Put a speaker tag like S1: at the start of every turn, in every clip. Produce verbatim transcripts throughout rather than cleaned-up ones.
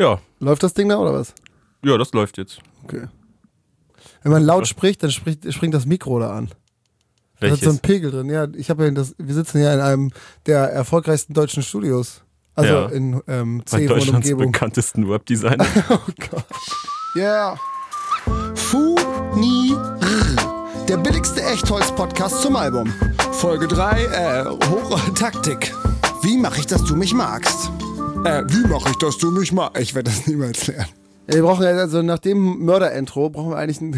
S1: Ja.
S2: Läuft das Ding da oder was?
S1: Ja, das läuft jetzt.
S2: Okay. Wenn man laut spricht, dann spricht, springt das Mikro da an. Da
S1: Welches?
S2: ist so ein Pegel drin. Ja, ich habe ja das, wir sitzen ja in einem der erfolgreichsten deutschen Studios. Also
S1: Ja.
S2: in ähm,
S1: Bei
S2: C und
S1: Deutschlands
S2: Umgebung.
S1: bekanntesten Webdesigner.
S2: Oh Gott. Yeah.
S3: Fu Ni R. Der billigste Echtholz-Podcast zum Album. Folge drei, äh, Hochtaktik. Wie mache ich, dass du mich magst? Äh, wie mache ich, dass du mich magst? Ich werde das niemals lernen.
S2: Ja, wir brauchen ja, also nach dem Mörder-Intro brauchen wir eigentlich ein.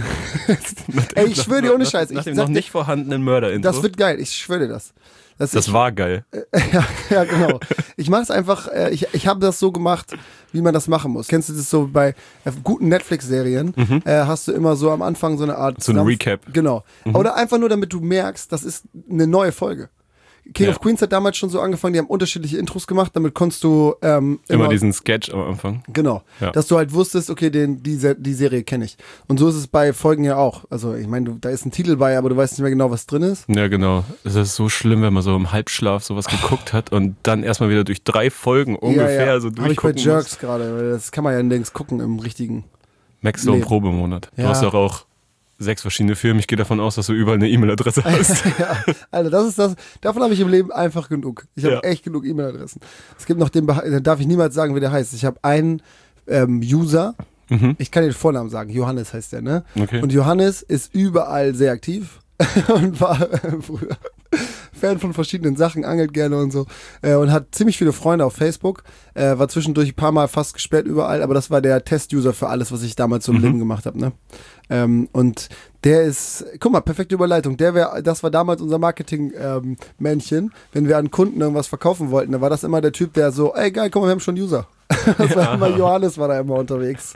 S2: Ey, ich schwöre dir ohne Scheiß.
S1: Nach
S2: Ich
S1: dem
S2: sag
S1: noch
S2: dir,
S1: nicht vorhandenen Mörder-Intro.
S2: das wird geil, ich schwöre dir das. Das,
S1: Das
S2: ich,
S1: war geil.
S2: ja, ja, genau. Ich mache es einfach, äh, ich, ich habe das so gemacht, wie man das machen muss. Kennst du das so bei äh, guten Netflix-Serien?
S1: Mhm.
S2: Äh, hast du immer so am Anfang so eine Art...
S1: So ein
S2: Zusammen-
S1: Recap.
S2: Genau.
S1: Mhm.
S2: Oder einfach nur, damit du merkst, das ist eine neue Folge. King
S1: Ja.
S2: of Queens hat damals schon so angefangen, die haben unterschiedliche Intros gemacht, damit konntest du ähm,
S1: Immer diesen Sketch am Anfang.
S2: Genau,
S1: Ja.
S2: dass du halt wusstest, okay, den, die, Se- die Serie kenne ich. Und so ist es bei Folgen ja auch. Also ich meine, du- da ist ein Titel bei, aber du weißt nicht mehr genau, was drin ist.
S1: Ja, genau. Es ist so schlimm, wenn man so im Halbschlaf sowas geguckt hat und dann erstmal wieder durch drei Folgen ungefähr
S2: ja, ja.
S1: so
S2: Habe ich bei
S1: durchgucken muss.
S2: Jerks gerade, weil das kann man ja nirgends gucken im richtigen.
S1: Max so ein
S2: Leben.
S1: Probemonat. Du
S2: Ja.
S1: hast doch auch sechs verschiedene Filme. Ich gehe davon aus, dass du überall eine E-Mail-Adresse hast.
S2: Ja, Alter, das ist das. Davon habe ich im Leben einfach genug. Ich habe
S1: Ja.
S2: echt genug E-Mail-Adressen. Es gibt noch den, Beha- da darf ich niemals sagen, wie der heißt. Ich habe einen ähm, User,
S1: Mhm.
S2: ich kann den Vornamen sagen, Johannes heißt der, ne?
S1: Okay.
S2: Und Johannes ist überall sehr aktiv und war äh, früher Fan von verschiedenen Sachen, angelt gerne und so äh, und hat ziemlich viele Freunde auf Facebook, äh, war zwischendurch ein paar Mal fast gesperrt überall, aber das war der Test-User für alles, was ich damals so im
S1: Mhm.
S2: Leben gemacht habe, ne? Ähm, und der ist, guck mal, perfekte Überleitung, der wär, das war damals unser Marketing-Männchen, wenn wir an Kunden irgendwas verkaufen wollten, dann war das immer der Typ, der so, ey geil, guck mal, wir haben schon User. Das war
S1: Ja.
S2: immer Johannes, war da immer unterwegs.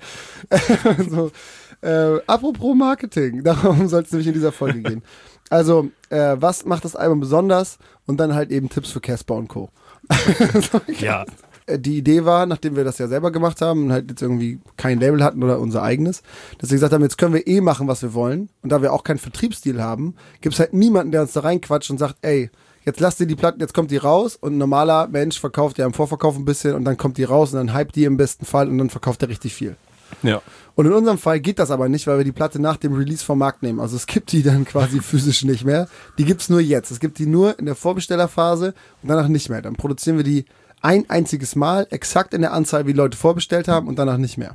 S2: so, äh, apropos Marketing, darum soll es nämlich in dieser Folge gehen. Also, äh, was macht das Album besonders? Und dann halt eben Tipps für Casper und Co.
S1: Ja.
S2: Äh, Die Idee war, nachdem wir das ja selber gemacht haben und halt jetzt irgendwie kein Label hatten oder unser eigenes, dass wir gesagt haben, jetzt können wir eh machen, was wir wollen. Und da wir auch keinen Vertriebsstil haben, gibt es halt niemanden, der uns da reinquatscht und sagt, ey, jetzt lasst ihr die Platten, jetzt kommt die raus. Und ein normaler Mensch verkauft ja im Vorverkauf ein bisschen und dann kommt die raus und dann hypt die im besten Fall und dann verkauft er richtig viel.
S1: Ja.
S2: Und in unserem Fall geht das aber nicht, weil wir die Platte nach dem Release vom Markt nehmen. Also es gibt die dann quasi physisch nicht mehr. Die gibt es nur jetzt. Es gibt die nur in der Vorbestellerphase und danach nicht mehr. Dann produzieren wir die ein einziges Mal, exakt in der Anzahl, wie Leute vorbestellt haben und danach nicht mehr.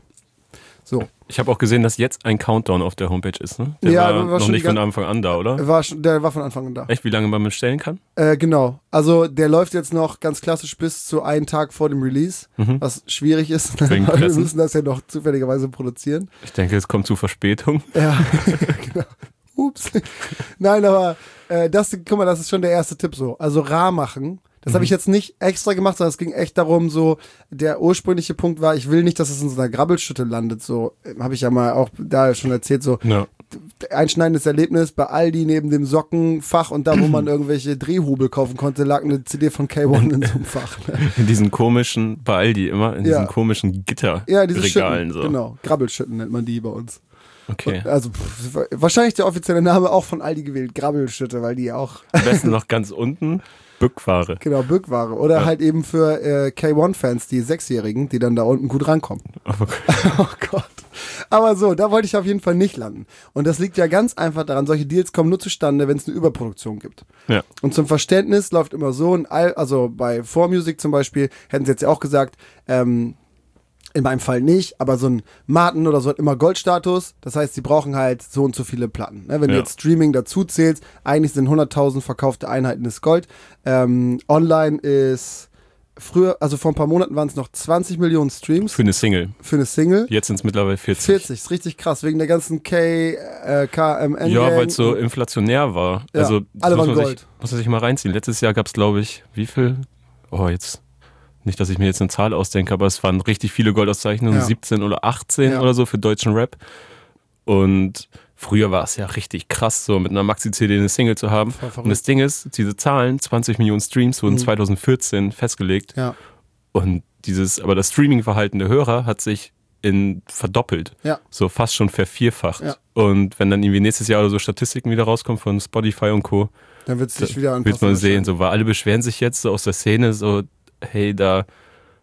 S2: So,
S1: Ich habe auch gesehen, dass jetzt ein Countdown auf der Homepage ist, ne? Der
S2: Ja,
S1: war,
S2: war
S1: noch
S2: schon
S1: nicht
S2: die
S1: von
S2: gan-
S1: Anfang an da, oder?
S2: war schon, der war von Anfang an da.
S1: Echt, wie lange man bestellen kann?
S2: Äh, genau. Also der läuft jetzt noch ganz klassisch bis zu einen Tag vor dem Release, was schwierig ist,
S1: Wegen
S2: weil wir
S1: Pressen.
S2: müssen das ja noch zufälligerweise produzieren.
S1: Ich denke, es kommt zu Verspätung.
S2: Ja, genau. Ups. Nein, aber äh, das, guck mal, das ist schon der erste Tipp so. Also rar machen. Das habe ich jetzt nicht extra gemacht, sondern es ging echt darum, so, der ursprüngliche Punkt war, ich will nicht, dass es in so einer Grabbelschütte landet. So, habe ich ja mal auch da schon erzählt, so,
S1: Ja.
S2: einschneidendes Erlebnis bei Aldi neben dem Sockenfach und da, wo man irgendwelche Drehhubel kaufen konnte, lag eine C D von K eins in so einem Fach. Ne?
S1: In diesen komischen, bei Aldi immer, in
S2: Ja.
S1: diesen komischen Gitterregalen.
S2: Ja, diese Schütten,
S1: so.
S2: genau. Grabbelschütten nennt man die bei uns.
S1: Okay.
S2: Also pff, wahrscheinlich der offizielle Name auch von Aldi gewählt, Grabbelschütte, weil die auch,
S1: Am besten noch ganz unten, Bückware.
S2: genau, Bückware. Oder
S1: Ja.
S2: halt eben für äh, K eins-Fans, die Sechsjährigen, die dann da unten gut rankommen.
S1: Okay.
S2: Oh Gott. Aber so, da wollte ich auf jeden Fall nicht landen. Und das liegt ja ganz einfach daran, solche Deals kommen nur zustande, wenn es eine Überproduktion gibt.
S1: Ja.
S2: Und zum Verständnis läuft immer so, ein Al- also bei four Music zum Beispiel, hätten sie jetzt ja auch gesagt, ähm, in meinem Fall nicht, aber so ein Martin oder so hat immer Goldstatus. Das heißt, sie brauchen halt so und so viele Platten. Ne? Wenn
S1: Ja.
S2: du jetzt Streaming dazu zählst, eigentlich sind hunderttausend verkaufte Einheiten ist Gold. Ähm, online ist früher, also vor ein paar Monaten waren es noch zwanzig Millionen Streams
S1: Für eine Single.
S2: für eine Single.
S1: Jetzt sind es mittlerweile vierzig.
S2: vierzig, ist richtig krass, wegen der ganzen K, äh, K M N.
S1: Ja,
S2: Gang
S1: weil es so
S2: und-
S1: inflationär war.
S2: Ja,
S1: Also das
S2: alle
S1: muss
S2: waren
S1: man
S2: Gold.
S1: sich, muss man sich mal reinziehen. Letztes Jahr gab es, glaube ich, wie viel? Oh, jetzt. Nicht, dass ich mir jetzt eine Zahl ausdenke, aber es waren richtig viele Goldauszeichnungen,
S2: Ja.
S1: siebzehn oder achtzehn
S2: Ja.
S1: oder so für deutschen Rap. Und früher war es ja richtig krass, so mit einer Maxi-C D eine Single zu haben.
S2: Voll verrückt.
S1: Und das Ding ist, diese Zahlen, zwanzig Millionen Streams, wurden
S2: Mhm.
S1: zwanzig vierzehn festgelegt.
S2: Ja,
S1: Und dieses, aber das Streaming-Verhalten der Hörer hat sich in verdoppelt.
S2: ja,
S1: So fast schon vervierfacht.
S2: Ja.
S1: Und wenn dann irgendwie nächstes Jahr oder so Statistiken wieder rauskommen von Spotify und Co.,
S2: dann wird es
S1: da
S2: sich wieder anpassen.
S1: wird man sehen, so, weil alle beschweren sich jetzt so aus der Szene, so, hey, da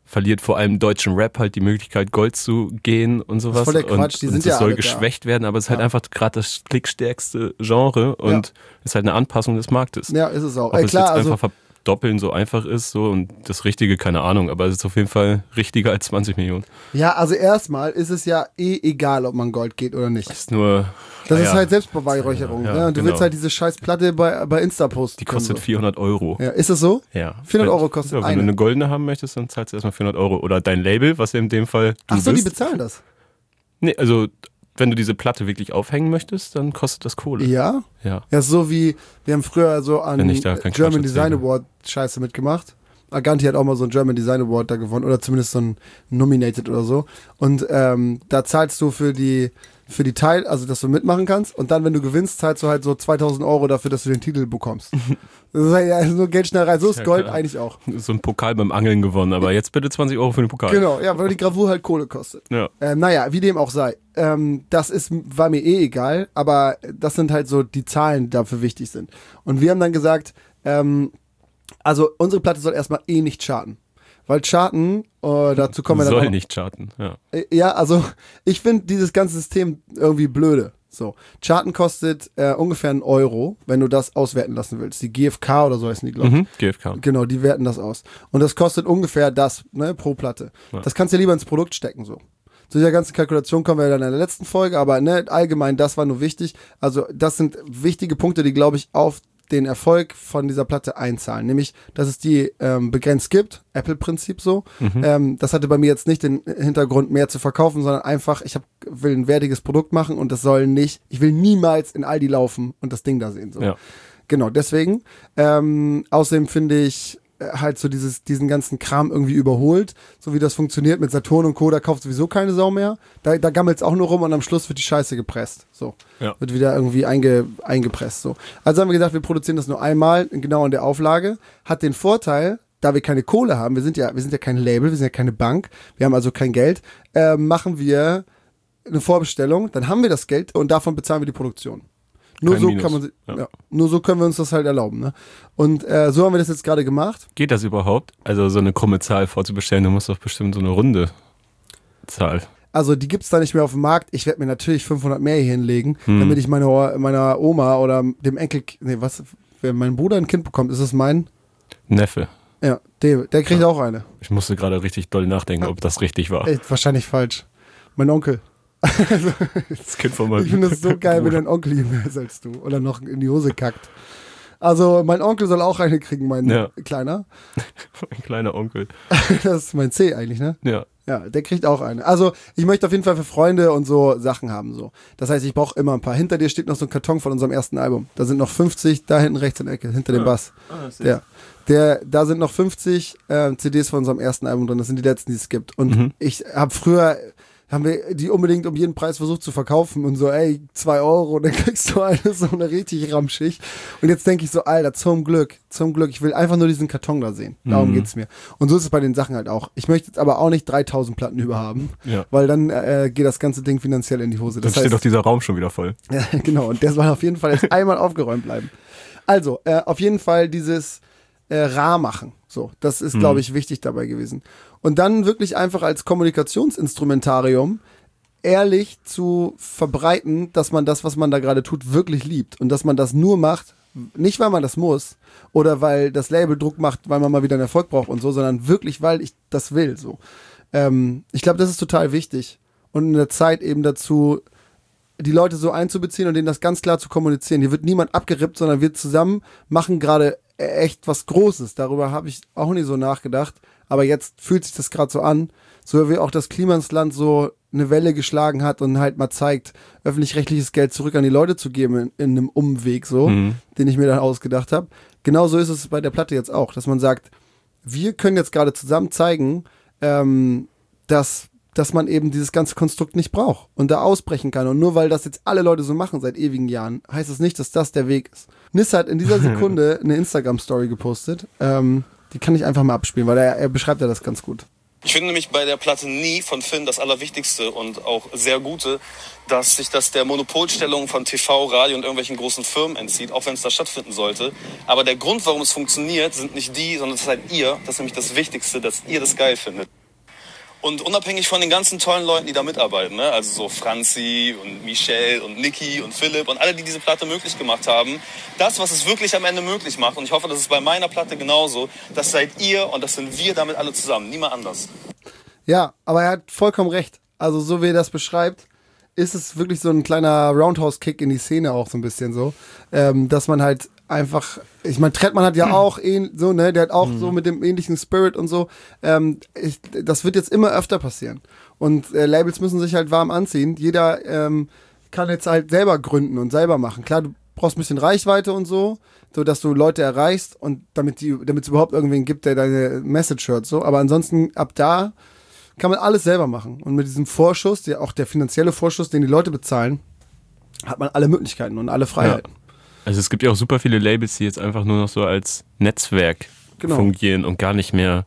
S1: verliert vor allem deutschen Rap halt die Möglichkeit, Gold zu gehen und sowas.
S2: Das ist voll der Quatsch,
S1: und,
S2: die
S1: und
S2: sind
S1: das
S2: ja
S1: soll
S2: alle
S1: geschwächt
S2: da.
S1: werden, aber es ist halt
S2: Ja.
S1: einfach gerade das klickstärkste Genre und
S2: Ja.
S1: ist halt eine Anpassung des Marktes.
S2: Ja, ist es auch.
S1: Ob
S2: Ey,
S1: es
S2: klar,
S1: jetzt
S2: also
S1: einfach verdoppeln so einfach ist so und das Richtige, keine Ahnung, aber es ist auf jeden Fall richtiger als zwanzig Millionen.
S2: ja, also erstmal ist es ja eh egal, ob man Gold geht oder nicht.
S1: Das ist nur...
S2: Das
S1: naja,
S2: ist halt Selbstbeweihräucherung.
S1: Ja,
S2: ne? Und du
S1: genau.
S2: willst halt diese scheiß Platte bei, bei Insta posten.
S1: Die kostet
S2: können, so.
S1: vierhundert Euro.
S2: Ja, ist es so?
S1: Ja.
S2: vierhundert Euro
S1: Wenn-
S2: kostet
S1: ja, Wenn
S2: eine.
S1: du eine goldene haben möchtest, dann zahlst du erstmal vierhundert Euro. Oder dein Label, was ja in dem Fall du
S2: Ach so, die
S1: bist.
S2: bezahlen das.
S1: Nee, also wenn du diese Platte wirklich aufhängen möchtest, dann kostet das Kohle.
S2: Ja?
S1: Ja.
S2: Ja, ist so wie, wir haben früher so an
S1: Wenn ich da keinen
S2: German
S1: Quatsch
S2: Design
S1: erzähle.
S2: Award Scheiße mitgemacht. Aganti hat auch mal so einen German Design Award da gewonnen oder zumindest so ein Nominated oder so. Und ähm, da zahlst du für die für die Teil, also dass du mitmachen kannst. Und dann, wenn du gewinnst, zahlst du halt so zweitausend Euro dafür, dass du den Titel bekommst. Das ist halt ja nur Geldschnellerei. So ist
S1: Ja,
S2: Gold
S1: klar.
S2: eigentlich auch.
S1: So ein Pokal beim Angeln gewonnen, aber jetzt bitte zwanzig Euro für den Pokal.
S2: Genau, ja, weil die Gravur halt Kohle kostet.
S1: Ja.
S2: Ähm, naja, wie dem auch sei. Ähm, das ist, war mir eh egal, aber das sind halt so die Zahlen, die dafür wichtig sind. Und wir haben dann gesagt, ähm, also unsere Platte soll erstmal eh nicht charten. Weil charten, äh, dazu kommen wir dann
S1: Soll
S2: auch,
S1: nicht charten. Ja.
S2: Äh, Ja, also ich finde dieses ganze System irgendwie blöde. So, Charten kostet äh, ungefähr einen Euro, wenn du das auswerten lassen willst. Die G F K oder so heißen die, glaube ich.
S1: Mhm. G F K.
S2: Genau, die werten das aus. Und das kostet ungefähr das, ne, pro Platte.
S1: Ja.
S2: Das kannst du ja lieber ins Produkt stecken, so. Zu dieser ganzen Kalkulation kommen wir dann in der letzten Folge, aber ne, allgemein, das war nur wichtig. Also, das sind wichtige Punkte, die, glaube ich, auf den Erfolg von dieser Platte einzahlen. Nämlich, dass es die ähm, begrenzt gibt, Apple-Prinzip so.
S1: Mhm.
S2: Ähm, das hatte bei mir jetzt nicht den Hintergrund, mehr zu verkaufen, sondern einfach, ich hab, will ein wertiges Produkt machen und das soll nicht, ich will niemals in Aldi laufen und das Ding da sehen. So.
S1: Ja.
S2: Genau, deswegen. Ähm, außerdem finde ich äh, halt so dieses, diesen ganzen Kram irgendwie überholt, so wie das funktioniert mit Saturn und Co., da kauft sowieso keine Sau mehr. Da, da gammelt es auch nur rum und am Schluss wird die Scheiße gepresst. So.
S1: Ja.
S2: Wird wieder irgendwie einge, eingepresst. So. Also haben wir gesagt, wir produzieren das nur einmal, genau in der Auflage. Hat den Vorteil, da wir keine Kohle haben, wir sind ja, wir sind ja kein Label, wir sind ja keine Bank, wir haben also kein Geld, äh, machen wir eine Vorbestellung, dann haben wir das Geld und davon bezahlen wir die Produktion. Nur
S1: Kein
S2: so
S1: Minus.
S2: kann man,
S1: Ja.
S2: ja, nur so können wir uns das halt erlauben. Ne? Und äh, so haben wir das jetzt gerade gemacht.
S1: Geht das überhaupt? Also so eine krumme Zahl vorzubestellen, du musst doch bestimmt so eine runde Zahl.
S2: Also die gibt's da nicht mehr auf dem Markt. Ich werde mir natürlich fünfhundert mehr hier hinlegen,
S1: Hm.
S2: damit ich meine, meiner Oma oder dem Enkel, nee, was, wenn mein Bruder ein Kind bekommt, ist es mein?
S1: Neffe.
S2: Ja, der, der kriegt auch eine.
S1: Ich musste gerade richtig doll nachdenken, ob das richtig war.
S2: Ey, wahrscheinlich falsch. Mein Onkel.
S1: Das Kind von meinem
S2: Ich finde es so geil, wenn dein Onkel jünger ist als du oder noch in die Hose kackt. Also mein Onkel soll auch eine kriegen, mein
S1: Ja.
S2: Kleiner.
S1: Mein kleiner Onkel.
S2: Das ist mein C eigentlich, ne?
S1: Ja.
S2: Ja, der kriegt auch eine. Also ich möchte auf jeden Fall für Freunde und so Sachen haben. So. Das heißt, ich brauche immer ein paar. Hinter dir steht noch so ein Karton von unserem ersten Album. Da sind noch fünfzig, da hinten rechts in der Ecke, hinter dem Bass. Der, der, da sind noch fünfzig äh, C Ds von unserem ersten Album drin. Das sind die letzten, die es gibt. Und
S1: Mhm.
S2: ich habe früher, haben wir die unbedingt um jeden Preis versucht zu verkaufen und so, ey, zwei Euro, und dann kriegst du eine so eine richtig ramschig. Und jetzt denke ich so, Alter, zum Glück, zum Glück, ich will einfach nur diesen Karton da sehen. Darum
S1: Mhm.
S2: geht's mir. Und so ist es bei den Sachen halt auch. Ich möchte jetzt aber auch nicht dreitausend Platten überhaben,
S1: Ja.
S2: weil dann äh, geht das ganze Ding finanziell in die Hose.
S1: Dann
S2: Das
S1: steht
S2: heißt,
S1: doch dieser Raum schon wieder voll.
S2: ja, genau, und der soll auf jeden Fall jetzt einmal aufgeräumt bleiben. Also, äh, auf jeden Fall dieses äh, rar machen. So, das ist,
S1: Mhm.
S2: glaube ich, wichtig dabei gewesen. Und dann wirklich einfach als Kommunikationsinstrumentarium ehrlich zu verbreiten, dass man das, was man da gerade tut, wirklich liebt. Und dass man das nur macht, nicht weil man das muss oder weil das Label Druck macht, weil man mal wieder einen Erfolg braucht und so, sondern wirklich, weil ich das will. So. Ähm, ich glaube, das ist total wichtig. Und in der Zeit eben dazu, die Leute so einzubeziehen und denen das ganz klar zu kommunizieren. Hier wird niemand abgerippt, sondern wir zusammen machen gerade echt was Großes. Darüber habe ich auch nie so nachgedacht. Aber jetzt fühlt sich das gerade so an, so wie auch das Klimansland so eine Welle geschlagen hat und halt mal zeigt, öffentlich-rechtliches Geld zurück an die Leute zu geben in, in einem Umweg so,
S1: Mhm.
S2: den ich mir dann ausgedacht habe. Genauso ist es bei der Platte jetzt auch, dass man sagt, wir können jetzt gerade zusammen zeigen, ähm, dass dass man eben dieses ganze Konstrukt nicht braucht und da ausbrechen kann. Und nur weil das jetzt alle Leute so machen seit ewigen Jahren, heißt es das nicht, dass das der Weg ist. Nis hat in dieser Sekunde eine Instagram-Story gepostet. Ähm, die kann ich einfach mal abspielen, weil er, er beschreibt ja das ganz gut.
S4: Ich finde nämlich bei der Platte Nie von Finn das Allerwichtigste und auch sehr Gute, dass sich das der Monopolstellung von T V, Radio und irgendwelchen großen Firmen entzieht, auch wenn es da stattfinden sollte. Aber der Grund, warum es funktioniert, sind nicht die, sondern das seid ihr. Das ist nämlich das Wichtigste, dass ihr das geil findet. Und unabhängig von den ganzen tollen Leuten, die da mitarbeiten, ne? Also so Franzi und Michelle und Niki und Philipp und alle, die diese Platte möglich gemacht haben, das, was es wirklich am Ende möglich macht, und ich hoffe, das ist bei meiner Platte genauso, das seid ihr und das sind wir damit alle zusammen, niemand anders.
S2: Ja, aber er hat vollkommen recht. Also so wie er das beschreibt, ist es wirklich so ein kleiner Roundhouse-Kick in die Szene auch so ein bisschen so, ähm, dass man halt einfach, ich meine, Trettmann hat ja auch ähn, so, ne, der hat auch mhm. so mit dem ähnlichen Spirit und so, ähm, ich, das wird jetzt immer öfter passieren und äh, Labels müssen sich halt warm anziehen, jeder ähm, kann jetzt halt selber gründen und selber machen, klar, du brauchst ein bisschen Reichweite und so, so dass du Leute erreichst und damit die, damit es überhaupt irgendwen gibt, der deine Message hört, so, aber ansonsten ab da kann man alles selber machen und mit diesem Vorschuss, der, auch der finanzielle Vorschuss, den die Leute bezahlen, hat man alle Möglichkeiten und alle Freiheiten.
S1: Ja. Also es gibt ja auch super viele Labels, die jetzt einfach nur noch so als Netzwerk genau. fungieren und gar nicht mehr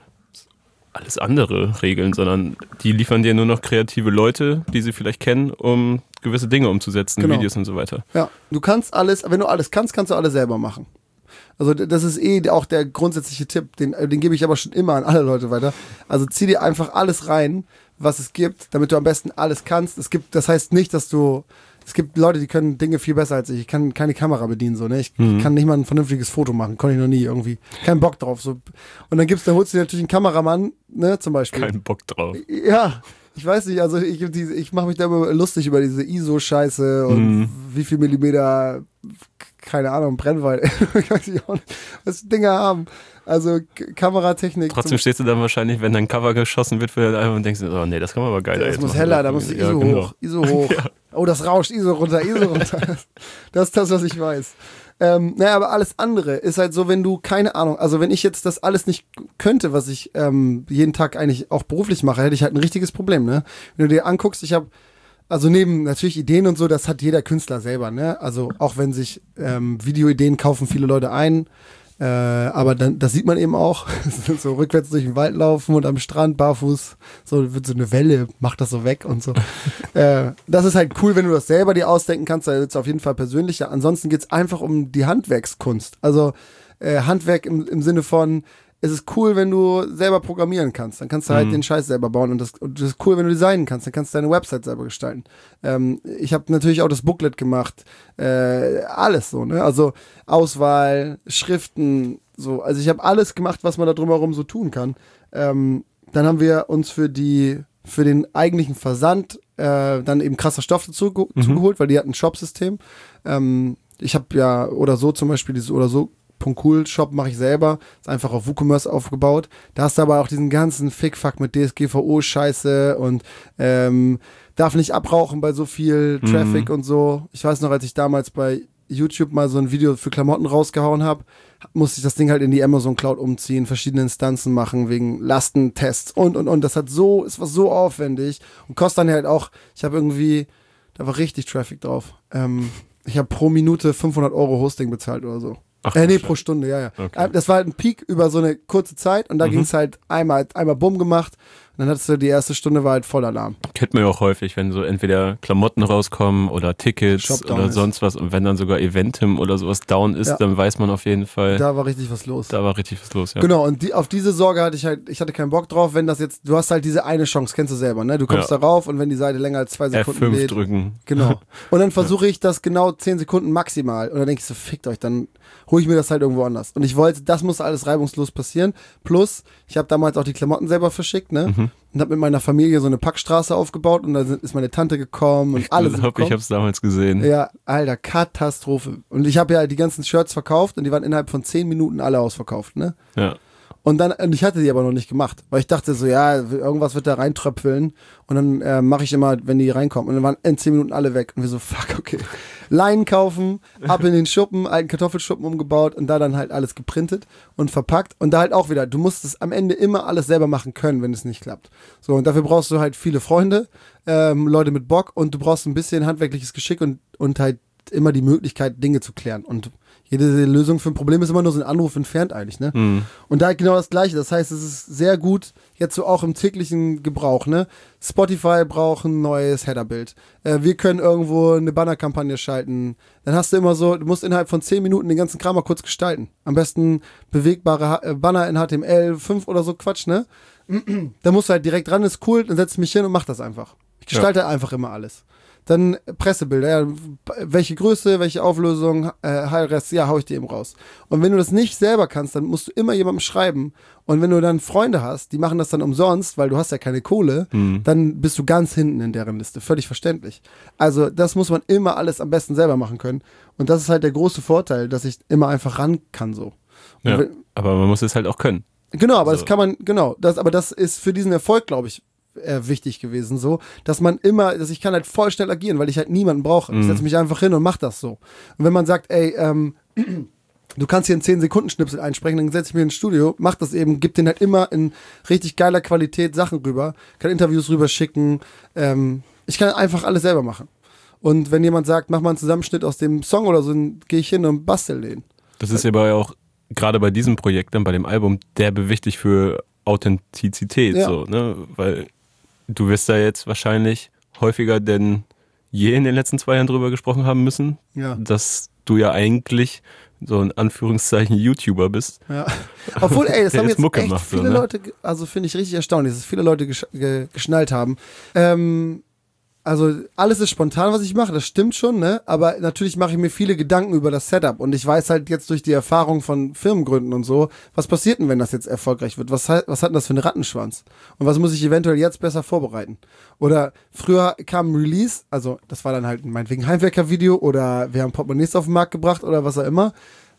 S1: alles andere regeln, sondern die liefern dir nur noch kreative Leute, die sie vielleicht kennen, um gewisse Dinge umzusetzen, genau. Videos und so weiter.
S2: Ja, du kannst alles, wenn du alles kannst, kannst du alles selber machen. Also das ist eh auch der grundsätzliche Tipp, den, den gebe ich aber schon immer an alle Leute weiter. Also zieh dir einfach alles rein, was es gibt, damit du am besten alles kannst. Es gibt, das heißt nicht, dass du, es gibt Leute, die können Dinge viel besser als ich. Ich kann keine Kamera bedienen, so, ne? Ich mhm. kann nicht mal ein vernünftiges Foto machen, konnte ich noch nie irgendwie. Kein Bock drauf. So. Und dann gibt's, dann holst du dir natürlich einen Kameramann, ne, zum Beispiel.
S1: Kein Bock drauf.
S2: Ja. Ich weiß nicht, also ich, ich mache mich da immer lustig über diese I S O-Scheiße und mhm. wie viel Millimeter, keine Ahnung, Brennweite, was die Dinger haben. Also K- Kameratechnik.
S1: Trotzdem stehst du dann wahrscheinlich, wenn dein Cover geschossen wird, für einfach und denkst, oh nee, das kann man aber geiler
S2: jetzt
S1: machen.
S2: Das muss heller, da muss die I S O ja, genau. hoch, I S O hoch. Ja. Oh, das rauscht, I S O runter, I S O runter. Das ist das, was ich weiß. Ähm, naja, aber alles andere ist halt so, wenn du, keine Ahnung, also wenn ich jetzt das alles nicht könnte, was ich ähm, jeden Tag eigentlich auch beruflich mache, hätte ich halt ein richtiges Problem, ne? Wenn du dir anguckst, ich habe, also neben natürlich Ideen und so, das hat jeder Künstler selber, ne? Also auch wenn sich ähm, Videoideen kaufen viele Leute ein, äh, aber dann, das sieht man eben auch, so rückwärts durch den Wald laufen und am Strand barfuß, so wird so eine Welle, macht das so weg und so. äh, das ist halt cool, wenn du das selber dir ausdenken kannst, da wird es auf jeden Fall persönlicher. Ansonsten geht es einfach um die Handwerkskunst. Also äh, Handwerk im, im Sinne von, es ist cool, wenn du selber programmieren kannst. Dann kannst du halt mhm. den Scheiß selber bauen. Und das, und das ist cool, wenn du designen kannst. Dann kannst du deine Website selber gestalten. Ähm, ich habe natürlich auch das Booklet gemacht. Äh, alles so, ne? Also Auswahl, Schriften, so. Also ich habe alles gemacht, was man da drumherum so tun kann. Ähm, dann haben wir uns für die, für den eigentlichen Versand äh, dann eben krasser Stoff dazu mhm. zugeholt, weil die hatten ein Shop-System. Ähm, ich habe ja oder so zum Beispiel dieses oder so Cool Shop mache ich selber, ist einfach auf WooCommerce aufgebaut. Da hast du aber auch diesen ganzen Fickfuck mit D S G V O-Scheiße und ähm, darf nicht abrauchen bei so viel Traffic mhm. und so. Ich weiß noch, als ich damals bei YouTube mal so ein Video für Klamotten rausgehauen habe, musste ich das Ding halt in die Amazon Cloud umziehen, verschiedene Instanzen machen wegen Lastentests und und und. Das hat so, es war so aufwendig und kostet dann halt auch, ich habe irgendwie, da war richtig Traffic drauf. Ähm, ich habe pro Minute fünfhundert Euro Hosting bezahlt oder so. Ach, äh, nee, pro Stunde, ja, ja. Okay. Das war halt ein Peak über so eine kurze Zeit und da mhm. ging es halt einmal, einmal bumm gemacht und dann hattest du die erste Stunde war halt voll Alarm.
S1: Kennt man ja auch häufig, wenn so entweder Klamotten rauskommen oder Tickets oder ist. sonst was und wenn dann sogar Eventim oder sowas down ist, ja. dann weiß man auf jeden Fall.
S2: Da war richtig was los.
S1: Da war richtig was los, ja.
S2: Genau, und die, auf diese Sorge hatte ich halt, ich hatte keinen Bock drauf, wenn das jetzt, du hast halt diese eine Chance, kennst du selber, ne? Du kommst ja. da rauf und wenn die Seite länger als zwei Sekunden
S1: F fünf
S2: lädt.
S1: drücken.
S2: Genau. Und dann versuche ich das genau zehn Sekunden maximal und dann denke ich so, fickt euch, dann hole ich mir das halt irgendwo anders. Und ich wollte, das muss alles reibungslos passieren. Plus, ich habe damals auch die Klamotten selber verschickt, ne? Mhm. Und habe mit meiner Familie so eine Packstraße aufgebaut und da ist meine Tante gekommen und
S1: ich
S2: alles.
S1: Ich glaube, ich habe es damals gesehen.
S2: Ja, Alter, Katastrophe. Und ich habe ja die ganzen Shirts verkauft und die waren innerhalb von zehn Minuten alle ausverkauft, ne?
S1: Ja.
S2: Und dann, und ich hatte die aber noch nicht gemacht, weil ich dachte so, ja, irgendwas wird da reintröpfeln und dann äh, mache ich immer, wenn die reinkommen. Und dann waren in zehn Minuten alle weg und wir so, fuck, okay. Leinen kaufen, ab in den Schuppen, alten Kartoffelschuppen umgebaut und da dann halt alles geprintet und verpackt. Und da halt auch wieder, du musst es am Ende immer alles selber machen können, wenn es nicht klappt. So, und dafür brauchst du halt viele Freunde, ähm, Leute mit Bock und du brauchst ein bisschen handwerkliches Geschick und, und halt immer die Möglichkeit, Dinge zu klären. Und jede Lösung für ein Problem ist immer nur so ein Anruf entfernt eigentlich, ne? Mhm. Und da genau das Gleiche. Das heißt, es ist sehr gut, jetzt so auch im täglichen Gebrauch, ne? Spotify braucht ein neues Headerbild. Äh, wir können irgendwo eine Bannerkampagne schalten. Dann hast du immer so, du musst innerhalb von zehn Minuten den ganzen Kram mal kurz gestalten. Am besten bewegbare ha- äh, Banner in H T M L fünf oder so Quatsch, ne? Da musst du halt direkt ran, ist cool, dann setz mich hin und mach das einfach. Ich gestalte ja. einfach immer alles. Dann Pressebilder, ja, welche Größe, welche Auflösung, äh, High-Res, ja, hau ich dir eben raus. Und wenn du das nicht selber kannst, dann musst du immer jemandem schreiben. Und wenn du dann Freunde hast, die machen das dann umsonst, weil du hast ja keine Kohle, mhm. dann bist du ganz hinten in deren Liste. Völlig verständlich. Also das muss man immer alles am besten selber machen können. Und das ist halt der große Vorteil, dass ich immer einfach ran kann so.
S1: Ja,
S2: wenn,
S1: aber man muss es halt auch können.
S2: Genau, aber
S1: also.
S2: das kann man, genau, das, aber das ist für diesen Erfolg, glaube ich, Äh, wichtig gewesen, so, dass man immer, dass ich kann halt voll schnell agieren, weil ich halt niemanden brauche. Mm. Ich setze mich einfach hin und mach das so. Und wenn man sagt, ey, ähm, du kannst hier einen zehn Sekunden Schnipsel einsprechen, dann setze ich mir ins Studio, mach das eben, gib den halt immer in richtig geiler Qualität Sachen rüber, kann Interviews rüber schicken, ähm, ich kann einfach alles selber machen. Und wenn jemand sagt, mach mal einen Zusammenschnitt aus dem Song oder so, dann gehe ich hin und bastel den.
S1: Das ist aber ja auch, gerade bei diesem Projekt, dann bei dem Album, derbe wichtig für Authentizität, ja. so, ne, weil du wirst da jetzt wahrscheinlich häufiger denn je in den letzten zwei Jahren drüber gesprochen haben müssen,
S2: ja.
S1: dass du ja eigentlich so in Anführungszeichen YouTuber bist.
S2: Ja. Obwohl, ey, das haben jetzt
S1: Mucke
S2: echt
S1: macht,
S2: viele
S1: so, ne?
S2: Leute, also finde ich richtig erstaunlich, dass es viele Leute gesch- ge- geschnallt haben. Ähm, also alles ist spontan, was ich mache, das stimmt schon, ne? Aber natürlich mache ich mir viele Gedanken über das Setup und ich weiß halt jetzt durch die Erfahrung von Firmengründen und so, was passiert denn, wenn das jetzt erfolgreich wird? Was, was hat denn das für einen Rattenschwanz? Und was muss ich eventuell jetzt besser vorbereiten? Oder früher kam ein Release, also das war dann halt meinetwegen Heimwerker-Video oder wir haben Portemonnaies auf den Markt gebracht oder was auch immer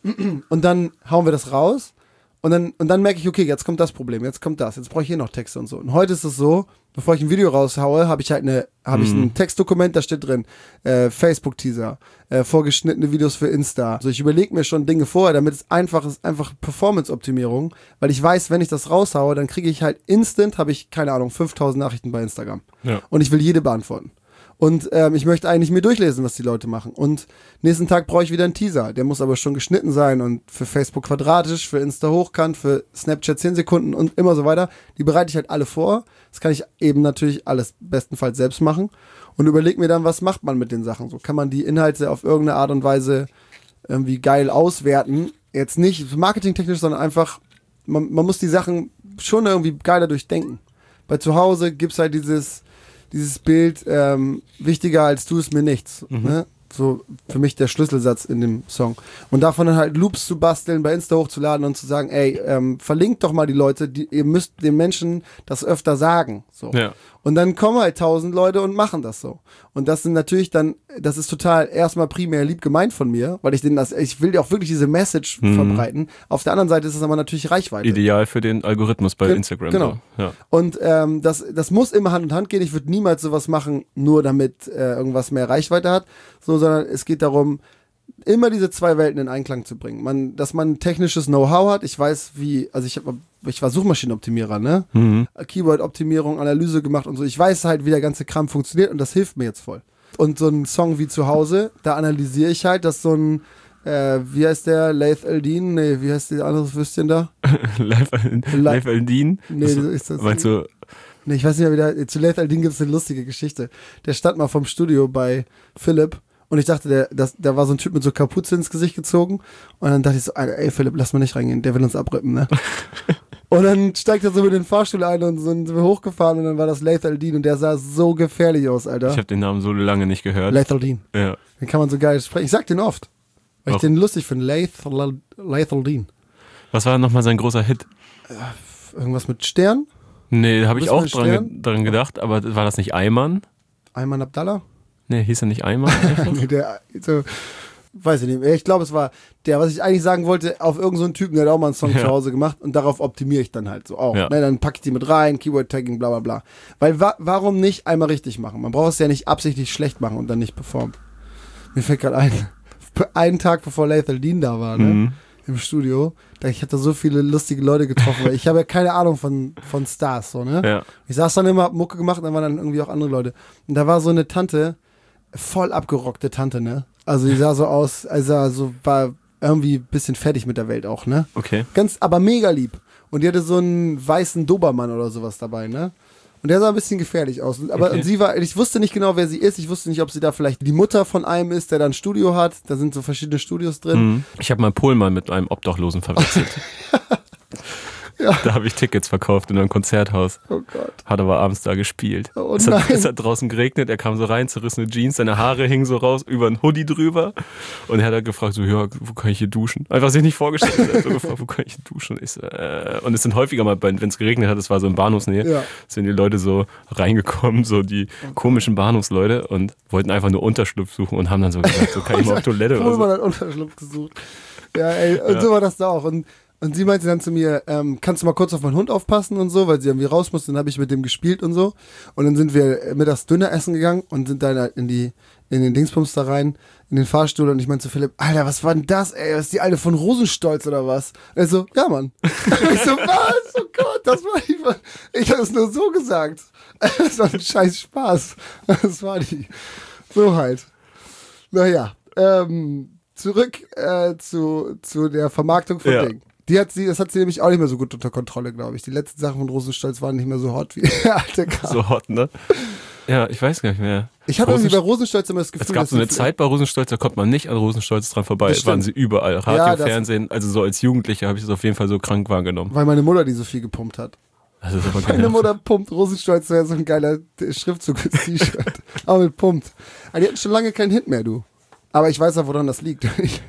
S2: und dann hauen wir das raus und dann, und dann merke ich, okay, jetzt kommt das Problem, jetzt kommt das, jetzt brauche ich hier noch Texte und so. Und heute ist es so, bevor ich ein Video raushaue, habe ich halt eine, habe ich ein Textdokument, da steht drin, äh, Facebook-Teaser, äh, vorgeschnittene Videos für Insta. Also ich überlege mir schon Dinge vorher, damit es einfach ist, einfach Performance-Optimierung, weil ich weiß, wenn ich das raushaue, dann kriege ich halt instant, habe ich, keine Ahnung, fünftausend Nachrichten bei Instagram.
S1: Ja.
S2: Und ich will jede beantworten. Und ähm, ich möchte eigentlich mir durchlesen, was die Leute machen. Und nächsten Tag brauche ich wieder einen Teaser. Der muss aber schon geschnitten sein und für Facebook quadratisch, für Insta hochkant, für Snapchat zehn Sekunden und immer so weiter. Die bereite ich halt alle vor. Das kann ich eben natürlich alles bestenfalls selbst machen. Und überlege mir dann, was macht man mit den Sachen. So kann man die Inhalte auf irgendeine Art und Weise irgendwie geil auswerten. Jetzt nicht marketingtechnisch, sondern einfach, man, man muss die Sachen schon irgendwie geiler durchdenken. Bei zu Hause gibt's halt dieses... dieses Bild, ähm, wichtiger als du ist mir nichts. Mhm. Ne? So für mich der Schlüsselsatz in dem Song. Und davon dann halt Loops zu basteln, bei Insta hochzuladen und zu sagen, ey, ähm, verlinkt doch mal die Leute, die, ihr müsst den Menschen das öfter sagen. So.
S1: Ja.
S2: Und dann kommen halt tausend Leute und machen das so. Und das sind natürlich dann, das ist total erstmal primär lieb gemeint von mir, weil ich denen das, ich will ja auch wirklich diese Message mhm. verbreiten. Auf der anderen Seite ist es aber natürlich Reichweite.
S1: Ideal für den Algorithmus bei
S2: Ge-
S1: Instagram.
S2: Genau.
S1: So. Ja.
S2: Und ähm, das, das muss immer Hand in Hand gehen. Ich würde niemals sowas machen, nur damit äh, irgendwas mehr Reichweite hat, so, sondern es geht darum, immer diese zwei Welten in Einklang zu bringen. Man, dass man technisches Know-how hat. Ich weiß, wie, also ich, hab, ich war Suchmaschinenoptimierer, ne? Mhm. Keyword-Optimierung, Analyse gemacht und so. Ich weiß halt, wie der ganze Kram funktioniert und das hilft mir jetzt voll. Und so ein Song wie Zuhause, da analysiere ich halt, dass so ein, äh, wie heißt der, Laith Eldin? Nee, wie heißt die andere Würstchen da?
S1: Laith Eldin?
S2: Nee, so ist das.
S1: Meinst du?
S2: Nee, ich weiß nicht mehr, wie der, zu Laith Eldin gibt es eine lustige Geschichte. Der stand mal vom Studio bei Philipp. Und ich dachte, der, das, der war so ein Typ mit so Kapuze ins Gesicht gezogen. Und dann dachte ich so, ey Philipp, lass mal nicht reingehen, der will uns abrippen, ne? Und dann steigt er so mit den Fahrstuhl ein und so sind wir hochgefahren und dann war das Laith Eldin und der sah so gefährlich aus, Alter.
S1: Ich habe den Namen so lange nicht gehört.
S2: Laith Eldin.
S1: Ja.
S2: Den kann man so geil sprechen. Ich sag den oft, weil Auch. ich den lustig finde. Laith, Laith Eldin.
S1: Was war nochmal sein großer Hit?
S2: Äh, irgendwas mit Stern?
S1: Nee, da habe ich auch dran, dran gedacht, aber war das nicht Ayman?
S2: Ayman Abdallah?
S1: Nee, hieß er nicht Ayman?
S2: nee, der, so, weiß ich nicht mehr. Ich glaube, es war der, was ich eigentlich sagen wollte, auf irgendeinen so Typen, der hat auch mal einen Song ja. zu Hause gemacht und darauf optimiere ich dann halt so auch. Ja. Ne, dann packe ich die mit rein, Keyword-Tagging, bla bla bla. Weil wa- warum nicht einmal richtig machen? Man braucht es ja nicht absichtlich schlecht machen und dann nicht performen. Mir fällt gerade ein, einen Tag bevor Laith Eldin da war, ne? Mhm. Im Studio, da ich hatte so viele lustige Leute getroffen, weil ich habe ja keine Ahnung von, von Stars, so, ne?
S1: Ja.
S2: Ich saß dann immer, hab Mucke gemacht und dann waren dann irgendwie auch andere Leute. Und da war so eine Tante, voll abgerockte Tante, ne? Also die sah so aus, also so war irgendwie ein bisschen fertig mit der Welt auch, ne?
S1: Okay.
S2: Ganz, aber mega lieb. Und die hatte so einen weißen Dobermann oder sowas dabei, ne? Und der sah ein bisschen gefährlich aus. Aber
S1: Okay.
S2: und sie war, ich wusste nicht genau, wer sie ist. Ich wusste nicht, ob sie da vielleicht die Mutter von einem ist, der da ein Studio hat. Da sind so verschiedene Studios drin.
S1: Mhm. Ich habe mal Pohlmann mit einem Obdachlosen verwechselt.
S2: Ja.
S1: Da habe ich Tickets verkauft in einem Konzerthaus.
S2: Oh Gott.
S1: Hat aber abends da gespielt.
S2: Oh
S1: es, hat,
S2: nein.
S1: es hat draußen geregnet, er kam so rein, zerrissene Jeans, seine Haare hingen so raus, über einen Hoodie drüber. Und er hat halt gefragt, so, ja, wo kann ich hier duschen? Einfach sich nicht vorgestellt. Er hat so gefragt, wo kann ich hier duschen? Ich so, äh. Und es sind häufiger mal, wenn es geregnet hat, es war so in Bahnhofsnähe,
S2: Ja.
S1: sind die Leute so reingekommen, so die komischen Bahnhofsleute und wollten einfach nur Unterschlupf suchen und haben dann so gesagt, so kann ich mal auf Toilette oder
S2: Pohlmann
S1: so.
S2: hat Unterschlupf gesucht. Ja, ey, und
S1: Ja.
S2: so war das da auch. Und, und sie meinte dann zu mir, ähm, kannst du mal kurz auf meinen Hund aufpassen und so, weil sie irgendwie raus musste. Dann habe ich mit dem gespielt und so. Und dann sind wir mittags Döner essen gegangen und sind dann halt in die in den Dingsbums da rein, in den Fahrstuhl. Und ich meinte zu Philipp, Alter, was war denn das, ey? Was ist die Alte von Rosenstolz oder was? Er so, ja, Mann. Ich so, was? Oh Gott, das war die. Ich habe es nur so gesagt. Das war ein scheiß Spaß. Das war die. So halt. Naja, ähm, zurück äh, zu, zu der Vermarktung von
S1: Ja.
S2: Ding. Die hat sie, das hat sie nämlich auch nicht mehr so gut unter Kontrolle, glaube ich. Die letzten Sachen von Rosenstolz waren nicht mehr so hot wie der alte Kram.
S1: So hot, ne? Ja, ich weiß gar nicht mehr.
S2: Ich habe irgendwie bei
S1: Rosenstolz-
S2: Rosenstolz immer das Gefühl,
S1: Es gab
S2: dass
S1: so eine
S2: sie-
S1: Zeit bei Rosenstolz, da konnte man nicht an Rosenstolz dran vorbei.
S2: Das
S1: Es waren
S2: stimmt.
S1: sie überall. Radio,
S2: Ja, das-
S1: Fernsehen. Also so als Jugendlicher habe ich das auf jeden Fall so krank wahrgenommen.
S2: weil meine Mutter die so viel gepumpt hat.
S1: Das ist aber
S2: Meine
S1: genau.
S2: Mutter pumpt Rosenstolz, wäre so ein geiler Schriftzug fürs T-Shirt. Aber mit pumpt. Aber die hatten schon lange keinen Hit mehr, du. Aber ich weiß ja, woran das liegt.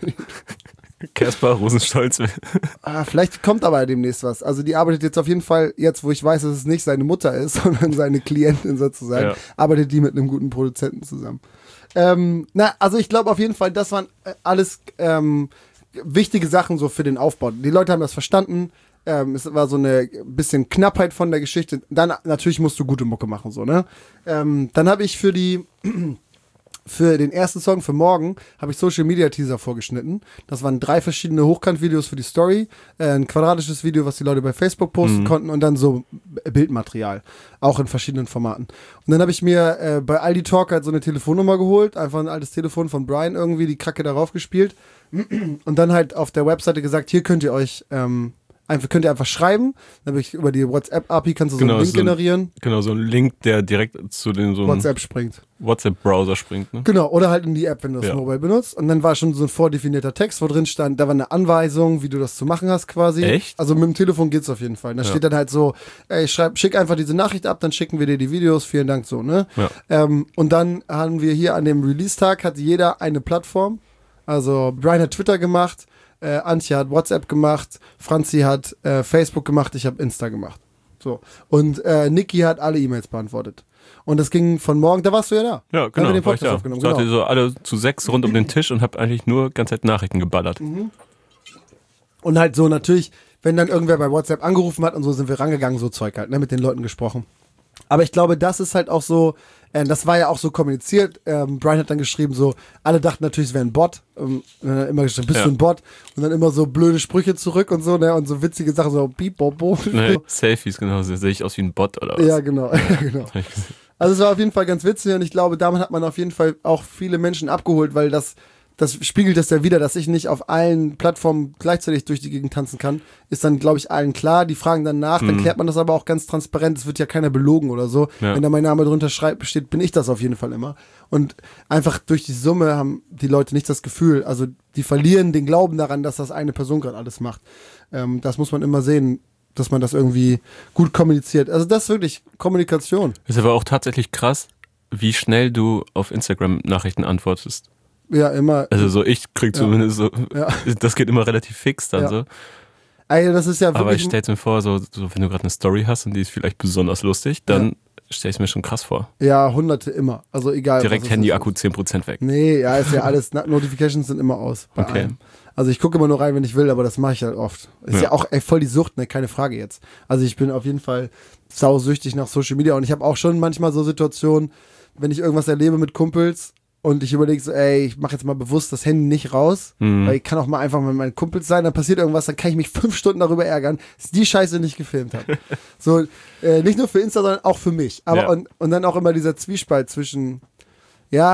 S1: Caspar Rosenstolz.
S2: Ah, vielleicht kommt aber demnächst was. Also die arbeitet jetzt auf jeden Fall, jetzt wo ich weiß, dass es nicht seine Mutter ist, sondern seine Klientin sozusagen,
S1: Ja.
S2: arbeitet die mit einem guten Produzenten zusammen. Ähm, na, also ich glaube auf jeden Fall, das waren äh, alles ähm, wichtige Sachen so für den Aufbau. Die Leute haben das verstanden. Ähm, es war so eine bisschen Knappheit von der Geschichte. Dann natürlich musst du gute Mucke machen, so, ne? Ähm, dann habe ich für die Für den ersten Song für morgen habe ich Social Media Teaser vorgeschnitten. Das waren drei verschiedene Hochkant-Videos für die Story, äh, ein quadratisches Video, was die Leute bei Facebook posten
S1: Mhm.
S2: konnten und dann so Bildmaterial, auch in verschiedenen Formaten. Und dann habe ich mir äh, bei Aldi Talk halt so eine Telefonnummer geholt, einfach ein altes Telefon von Brian irgendwie, die Kracke darauf gespielt und dann halt auf der Webseite gesagt, hier könnt ihr euch ähm, einfach, könnt ihr einfach schreiben. Dann habe ich über die WhatsApp-A P I kannst du so
S1: Genau,
S2: einen Link
S1: so ein-
S2: generieren.
S1: Genau, so ein Link, der direkt zu den so einem
S2: WhatsApp springt.
S1: WhatsApp-Browser springt. Ne?
S2: Genau, oder halt in die App, wenn du das
S1: Ja.
S2: Mobile benutzt. Und dann war schon so ein vordefinierter Text, wo drin stand, da war eine Anweisung, wie du das zu machen hast quasi.
S1: Echt?
S2: Also mit dem Telefon geht's auf jeden Fall. Da
S1: Ja.
S2: steht dann halt so, ey, schreib, schick einfach diese Nachricht ab, dann schicken wir dir die Videos, vielen Dank so, ne?
S1: Ja.
S2: Ähm, und dann haben wir hier an dem Release-Tag, hat jeder eine Plattform. Also Brian hat Twitter gemacht, äh, Antje hat WhatsApp gemacht, Franzi hat äh, Facebook gemacht, ich habe Insta gemacht. So. Und äh, Niki hat alle E-Mails beantwortet. Und das ging von morgen, da warst du ja da.
S1: Ja,
S2: Da haben
S1: genau.
S2: wir den
S1: war ich
S2: Podcast
S1: da.
S2: aufgenommen,
S1: Saß
S2: genau.
S1: ihr so alle zu sechs rund um den Tisch und hab eigentlich nur ganze Zeit Nachrichten geballert.
S2: Und halt so natürlich, wenn dann irgendwer bei WhatsApp angerufen hat und so, sind wir rangegangen, so Zeug halt, ne, mit den Leuten gesprochen. Aber ich glaube, das ist halt auch so, äh, das war ja auch so kommuniziert. Ähm, Brian hat dann geschrieben, so, alle dachten natürlich, es wäre ein Bot. Ähm, und dann hat er immer geschrieben, bist
S1: Ja.
S2: du ein Bot? Und dann immer so blöde Sprüche zurück und so, ne, und so witzige Sachen, so piep, bo, bo.
S1: Ne, Selfies, genau. Sehe ich aus wie ein Bot oder was?
S2: Ja, genau, ja, genau.
S1: Hab ich gesehen.
S2: Also es war auf jeden Fall ganz witzig und ich glaube, damit hat man auf jeden Fall auch viele Menschen abgeholt, weil das, das spiegelt das ja wieder, dass ich nicht auf allen Plattformen gleichzeitig durch die Gegend tanzen kann, ist dann, glaube ich, allen klar. Die fragen dann nach, dann klärt man das aber auch ganz transparent. Es wird ja keiner belogen oder so.
S1: Ja.
S2: Wenn da mein Name drunter schreibt, steht, bin ich das auf jeden Fall immer. Und einfach durch die Summe haben die Leute nicht das Gefühl, also die verlieren den Glauben daran, dass das eine Person gerade alles macht. Ähm, das muss man immer sehen, dass man das irgendwie gut kommuniziert. Also das ist wirklich Kommunikation.
S1: Ist aber auch tatsächlich krass, wie schnell du auf Instagram Nachrichten antwortest.
S2: Ja, immer.
S1: Also so, ich krieg
S2: Ja.
S1: zumindest so,
S2: Ja.
S1: das geht immer relativ fix dann
S2: Ja.
S1: so.
S2: Ey, das ist ja
S1: Aber ich
S2: wirklich.
S1: stell's mir vor, so, so wenn du gerade eine Story hast und die ist vielleicht besonders lustig, dann stell ich mir schon krass vor.
S2: Ja, hunderte immer. Also egal.
S1: Direkt
S2: was es
S1: Handy-Akku
S2: ist.
S1: zehn Prozent weg.
S2: Nee, ja, ist ja alles. Na- Notifications sind immer aus. Bei
S1: Okay.
S2: allem. Also ich gucke immer nur rein, wenn ich will, aber das mache ich halt oft. Ist ja,
S1: Ja.
S2: auch ey, voll die Sucht, ne? Keine Frage jetzt. Also ich bin auf jeden Fall sausüchtig nach Social Media und ich habe auch schon manchmal so Situationen, wenn ich irgendwas erlebe mit Kumpels und ich überlege so, ey, ich mache jetzt mal bewusst das Handy nicht raus,
S1: Mhm.
S2: weil ich kann auch mal einfach mit meinen Kumpels sein, dann passiert irgendwas, dann kann ich mich fünf Stunden darüber ärgern, dass die Scheiße nicht gefilmt habe. So, äh, nicht nur für Insta, sondern auch für mich. Aber
S1: Ja.
S2: und, und dann auch immer dieser Zwiespalt zwischen, ja,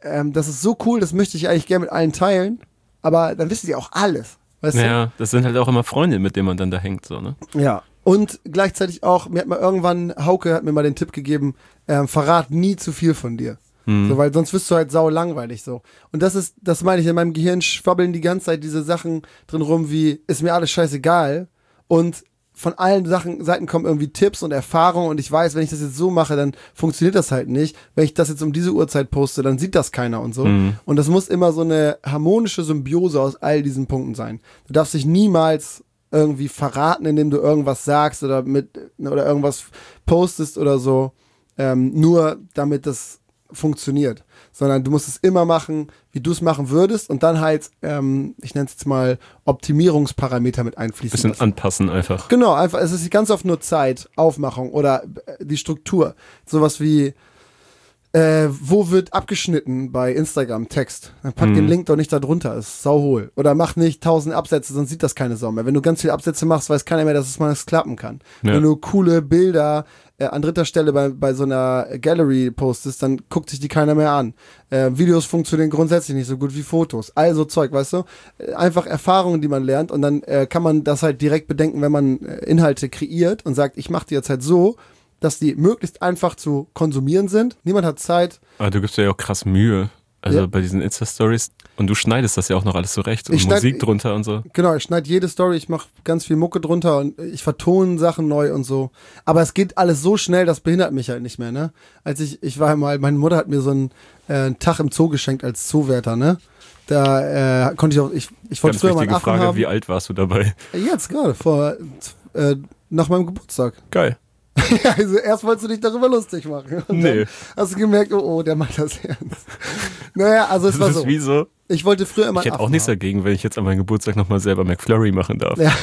S2: ähm, das ist so cool, das möchte ich eigentlich gerne mit allen teilen, aber dann wissen die auch alles. Weißt
S1: ja,
S2: du?
S1: Das sind halt auch immer Freunde, mit denen man dann da hängt, so, ne?
S2: Ja. Und gleichzeitig auch, mir hat mal irgendwann, Hauke hat mir mal den Tipp gegeben, ähm, verrat nie zu viel von dir. Hm. So, weil sonst wirst du halt sau langweilig so. Und das ist, das meine ich, in meinem Gehirn schwabbeln die ganze Zeit diese Sachen drin rum wie, ist mir alles scheißegal. Und von allen Sachen, Seiten kommen irgendwie Tipps und Erfahrungen und ich weiß, wenn ich das jetzt so mache, dann funktioniert das halt nicht. Wenn ich das jetzt um diese Uhrzeit poste, dann sieht das keiner und so. Mhm. Und das muss immer so eine harmonische Symbiose aus all diesen Punkten sein. Du darfst dich niemals irgendwie verraten, indem du irgendwas sagst oder mit oder irgendwas postest oder so, ähm, nur damit das funktioniert. Sondern du musst es immer machen, wie du es machen würdest und dann halt, ähm, ich nenne es jetzt mal Optimierungsparameter mit einfließen
S1: Bisschen
S2: lassen.
S1: Anpassen einfach.
S2: Genau, einfach, es ist ganz oft nur Zeit, Aufmachung oder die Struktur. Sowas wie, äh, wo wird abgeschnitten bei Instagram Text? Dann pack mhm. den Link doch nicht da drunter, ist sauhohl. Oder mach nicht tausend Absätze, sonst sieht das keine Sau mehr. Wenn du ganz viele Absätze machst, weiß keiner mehr, dass es mal das klappen kann. Ja. Wenn du coole Bilder äh, an dritter Stelle bei, bei so einer Gallery postest, dann guckt sich die keiner mehr an. Äh, Videos funktionieren grundsätzlich nicht so gut wie Fotos. Also Zeug, weißt du? Äh, einfach Erfahrungen, die man lernt und dann äh, kann man das halt direkt bedenken, wenn man äh, Inhalte kreiert und sagt, ich mache die jetzt halt so, dass die möglichst einfach zu konsumieren sind. Niemand hat Zeit.
S1: Aber du gibst dir ja auch krass Mühe. Also ja. bei diesen Insta-Stories. Und du schneidest das ja auch noch alles zurecht. Und schneid, Musik drunter und so.
S2: Genau, ich schneide jede Story, ich mache ganz viel Mucke drunter und ich vertone Sachen neu und so. Aber es geht alles so schnell, das behindert mich halt nicht mehr, ne? Als ich, ich war mal, meine Mutter hat mir so einen, äh, einen Tag im Zoo geschenkt als Zoowärter, ne? Da äh, konnte ich auch, ich, ich wollte früher mal einen Affen
S1: Frage,
S2: haben.
S1: Wie alt warst du dabei?
S2: Jetzt gerade, vor, äh, nach meinem Geburtstag.
S1: Geil.
S2: Also erst wolltest du dich darüber lustig machen. Und
S1: nee.
S2: Dann hast du gemerkt, oh, oh, der macht das ernst. Naja, also es
S1: das
S2: war
S1: ist
S2: so.
S1: Wie so.
S2: Ich wollte früher immer
S1: Ich hätte auch nichts
S2: haben.
S1: dagegen, wenn ich jetzt an meinem Geburtstag nochmal selber McFlurry machen darf.
S2: Ja.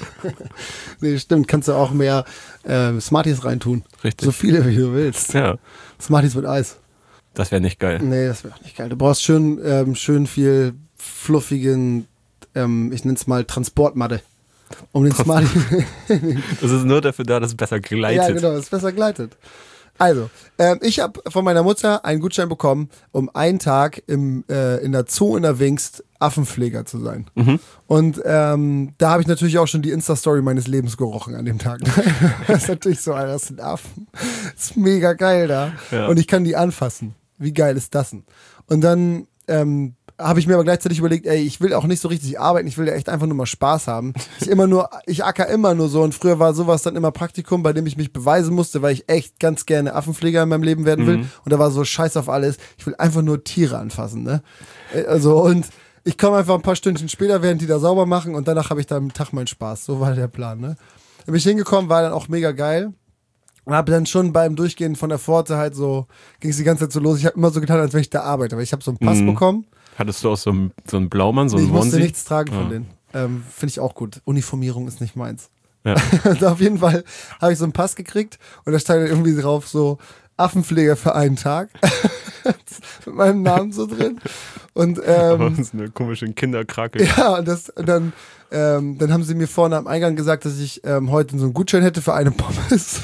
S2: Nee, stimmt. Kannst du auch mehr äh, Smarties reintun.
S1: Richtig.
S2: So viele, wie du willst.
S1: Ja.
S2: Smarties mit Eis.
S1: Das wäre nicht geil.
S2: Nee, das wäre auch nicht geil. Du brauchst schön, ähm, schön viel fluffigen, ähm, ich nenne es mal Transportmatte. Um den Smartie.
S1: Das ist nur dafür da, dass es besser gleitet.
S2: Ja, genau, dass es besser gleitet. Also, ähm, ich habe von meiner Mutter einen Gutschein bekommen, um einen Tag im, äh, in der Zoo in der Wingst Affenpfleger zu sein. Mhm. Und ähm, da habe ich natürlich auch schon die Insta-Story meines Lebens gerochen an dem Tag. Das ist natürlich so, Alter, das sind Affen. Das ist mega geil da. Ja. Und ich kann die anfassen. Wie geil ist das denn? Und dann ähm, habe ich mir aber gleichzeitig überlegt, ey, ich will auch nicht so richtig arbeiten, ich will ja echt einfach nur mal Spaß haben. Ich immer nur, ich acker immer nur so und früher war sowas dann immer Praktikum, bei dem ich mich beweisen musste, weil ich echt ganz gerne Affenpfleger in meinem Leben werden will. Mhm. Und da war so Scheiß auf alles. Ich will einfach nur Tiere anfassen, ne? Also und ich komme einfach ein paar Stündchen später, während die da sauber machen und danach habe ich dann am Tag meinen Spaß. So war der Plan, ne? Da bin ich hingekommen, war dann auch mega geil. Und habe dann schon beim Durchgehen von der Pforte halt so, ging es die ganze Zeit so los. Ich habe immer so getan, als wenn ich da arbeite. Aber ich habe so einen Pass mhm. bekommen.
S1: Hattest du auch so einen, so einen Blaumann, so einen
S2: nee, ich
S1: Onesie?
S2: musste nichts tragen von ja. denen. Ähm, Finde ich auch gut. Uniformierung ist nicht meins.
S1: Ja.
S2: Also auf jeden Fall habe ich so einen Pass gekriegt und da stand irgendwie drauf so Affenpfleger für einen Tag. Mit meinem Namen so drin. Und, ähm,
S1: aber das ist eine komische Kinderkrake.
S2: Ja, und, das, und dann, ähm, dann haben sie mir vorne am Eingang gesagt, dass ich ähm, heute so einen Gutschein hätte für eine Pommes.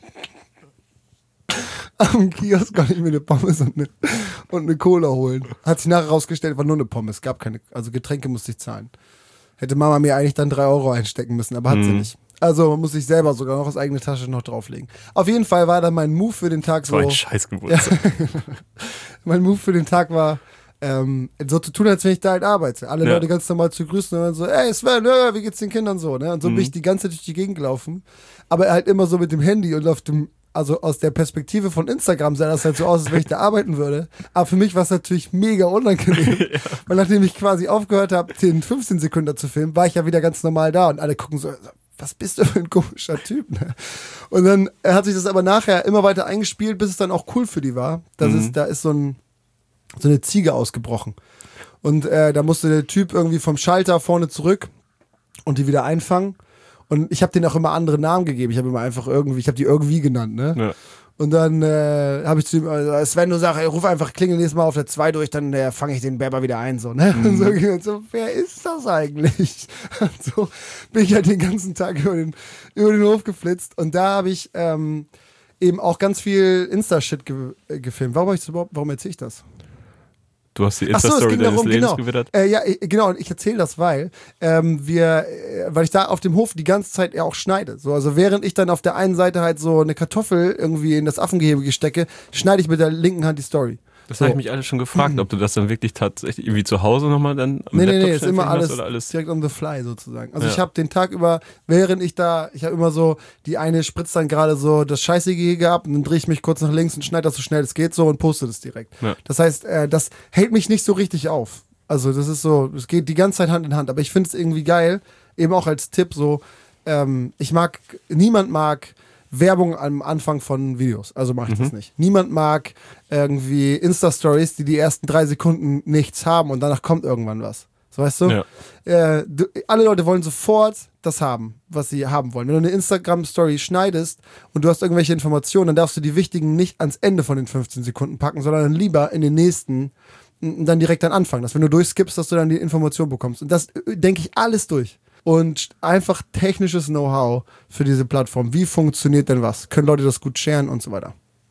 S2: Am Kiosk konnte ich mir eine Pommes und eine, und eine Cola holen. Hat sich nachher rausgestellt, war nur eine Pommes. Gab keine, also Getränke musste ich zahlen. Hätte Mama mir eigentlich dann drei Euro einstecken müssen, aber hat mhm. sie nicht. Also muss ich selber sogar noch aus eigener Tasche noch drauflegen. Auf jeden Fall war dann mein Move für den Tag
S1: das
S2: so.
S1: War ein Scheißgeburtstag.
S2: Mein Move für den Tag war, ähm, so zu tun, als wenn ich da halt arbeite. Alle ja. Leute ganz normal zu grüßen und dann so, ey Sven, äh, wie geht's den Kindern so? Ne? Und so mhm. bin ich die ganze Zeit durch die Gegend gelaufen. Aber halt immer so mit dem Handy und auf dem, also aus der Perspektive von Instagram sah das halt so aus, als wenn ich da arbeiten würde. Aber für mich war es natürlich mega unangenehm. Ja. Weil nachdem ich quasi aufgehört habe, zehn, fünfzehn Sekunden zu filmen, war ich ja wieder ganz normal da und alle gucken so, was bist du für ein komischer Typ, ne? Und dann hat sich das aber nachher immer weiter eingespielt, bis es dann auch cool für die war. Das mhm. ist, da ist so, ein, so eine Ziege ausgebrochen. Und äh, da musste der Typ irgendwie vom Schalter vorne zurück und die wieder einfangen. Und ich habe denen auch immer andere Namen gegeben. Ich habe immer einfach irgendwie, ich habe die irgendwie genannt, ne? Ja. Und dann äh, habe ich zu ihm, äh, Sven, du sagst, ey, ruf einfach, klingel nächstes Mal auf der zwei durch, dann äh, fange ich den Berber wieder ein, so, ne? Mhm. Und so, und so, wer ist das eigentlich? Und so bin ich halt den ganzen Tag über den, über den Hof geflitzt. Und da habe ich ähm, eben auch ganz viel Insta-Shit ge- äh, gefilmt. Warum, ich das überhaupt, warum erzähle ich das?
S1: Du hast die Insta-Story so, deines darum, Lebens
S2: genau.
S1: gewittert.
S2: Äh, ja, genau, und ich erzähle das, weil ähm, wir, äh, weil ich da auf dem Hof die ganze Zeit ja auch schneide. So, also während ich dann auf der einen Seite halt so eine Kartoffel irgendwie in das Affengehege stecke, schneide ich mit der linken Hand die Story.
S1: Das
S2: so.
S1: habe ich mich alle schon gefragt, mhm. ob du das dann wirklich tatsächlich irgendwie zu Hause nochmal dann am
S2: nee,
S1: Laptop
S2: Nee, nee, ist immer alles,
S1: oder alles
S2: direkt on the fly sozusagen. Also
S1: ja.
S2: ich habe den Tag über, während ich da, ich habe immer so, die eine spritzt dann gerade so das Scheißegehege ab und dann drehe ich mich kurz nach links und schneide das so schnell es geht so und poste das direkt.
S1: Ja.
S2: Das heißt, äh, das hält mich nicht so richtig auf. Also das ist so, es geht die ganze Zeit Hand in Hand, aber ich finde es irgendwie geil, eben auch als Tipp so, ähm, ich mag, niemand mag Werbung am Anfang von Videos, also mache ich mhm. das nicht. Niemand mag irgendwie Insta-Stories, die die ersten drei Sekunden nichts haben und danach kommt irgendwann was. So, weißt du?
S1: Ja.
S2: Äh, du? Alle Leute wollen sofort das haben, was sie haben wollen. Wenn du eine Instagram-Story schneidest und du hast irgendwelche Informationen, dann darfst du die wichtigen nicht ans Ende von den fünfzehn Sekunden packen, sondern dann lieber in den nächsten und dann direkt dann anfangen. Dass wenn du durchskippst, dass du dann die Information bekommst. Und das denke ich alles durch. Und einfach technisches Know-how für diese Plattform. Wie funktioniert denn was? Können Leute das gut sharen und so weiter?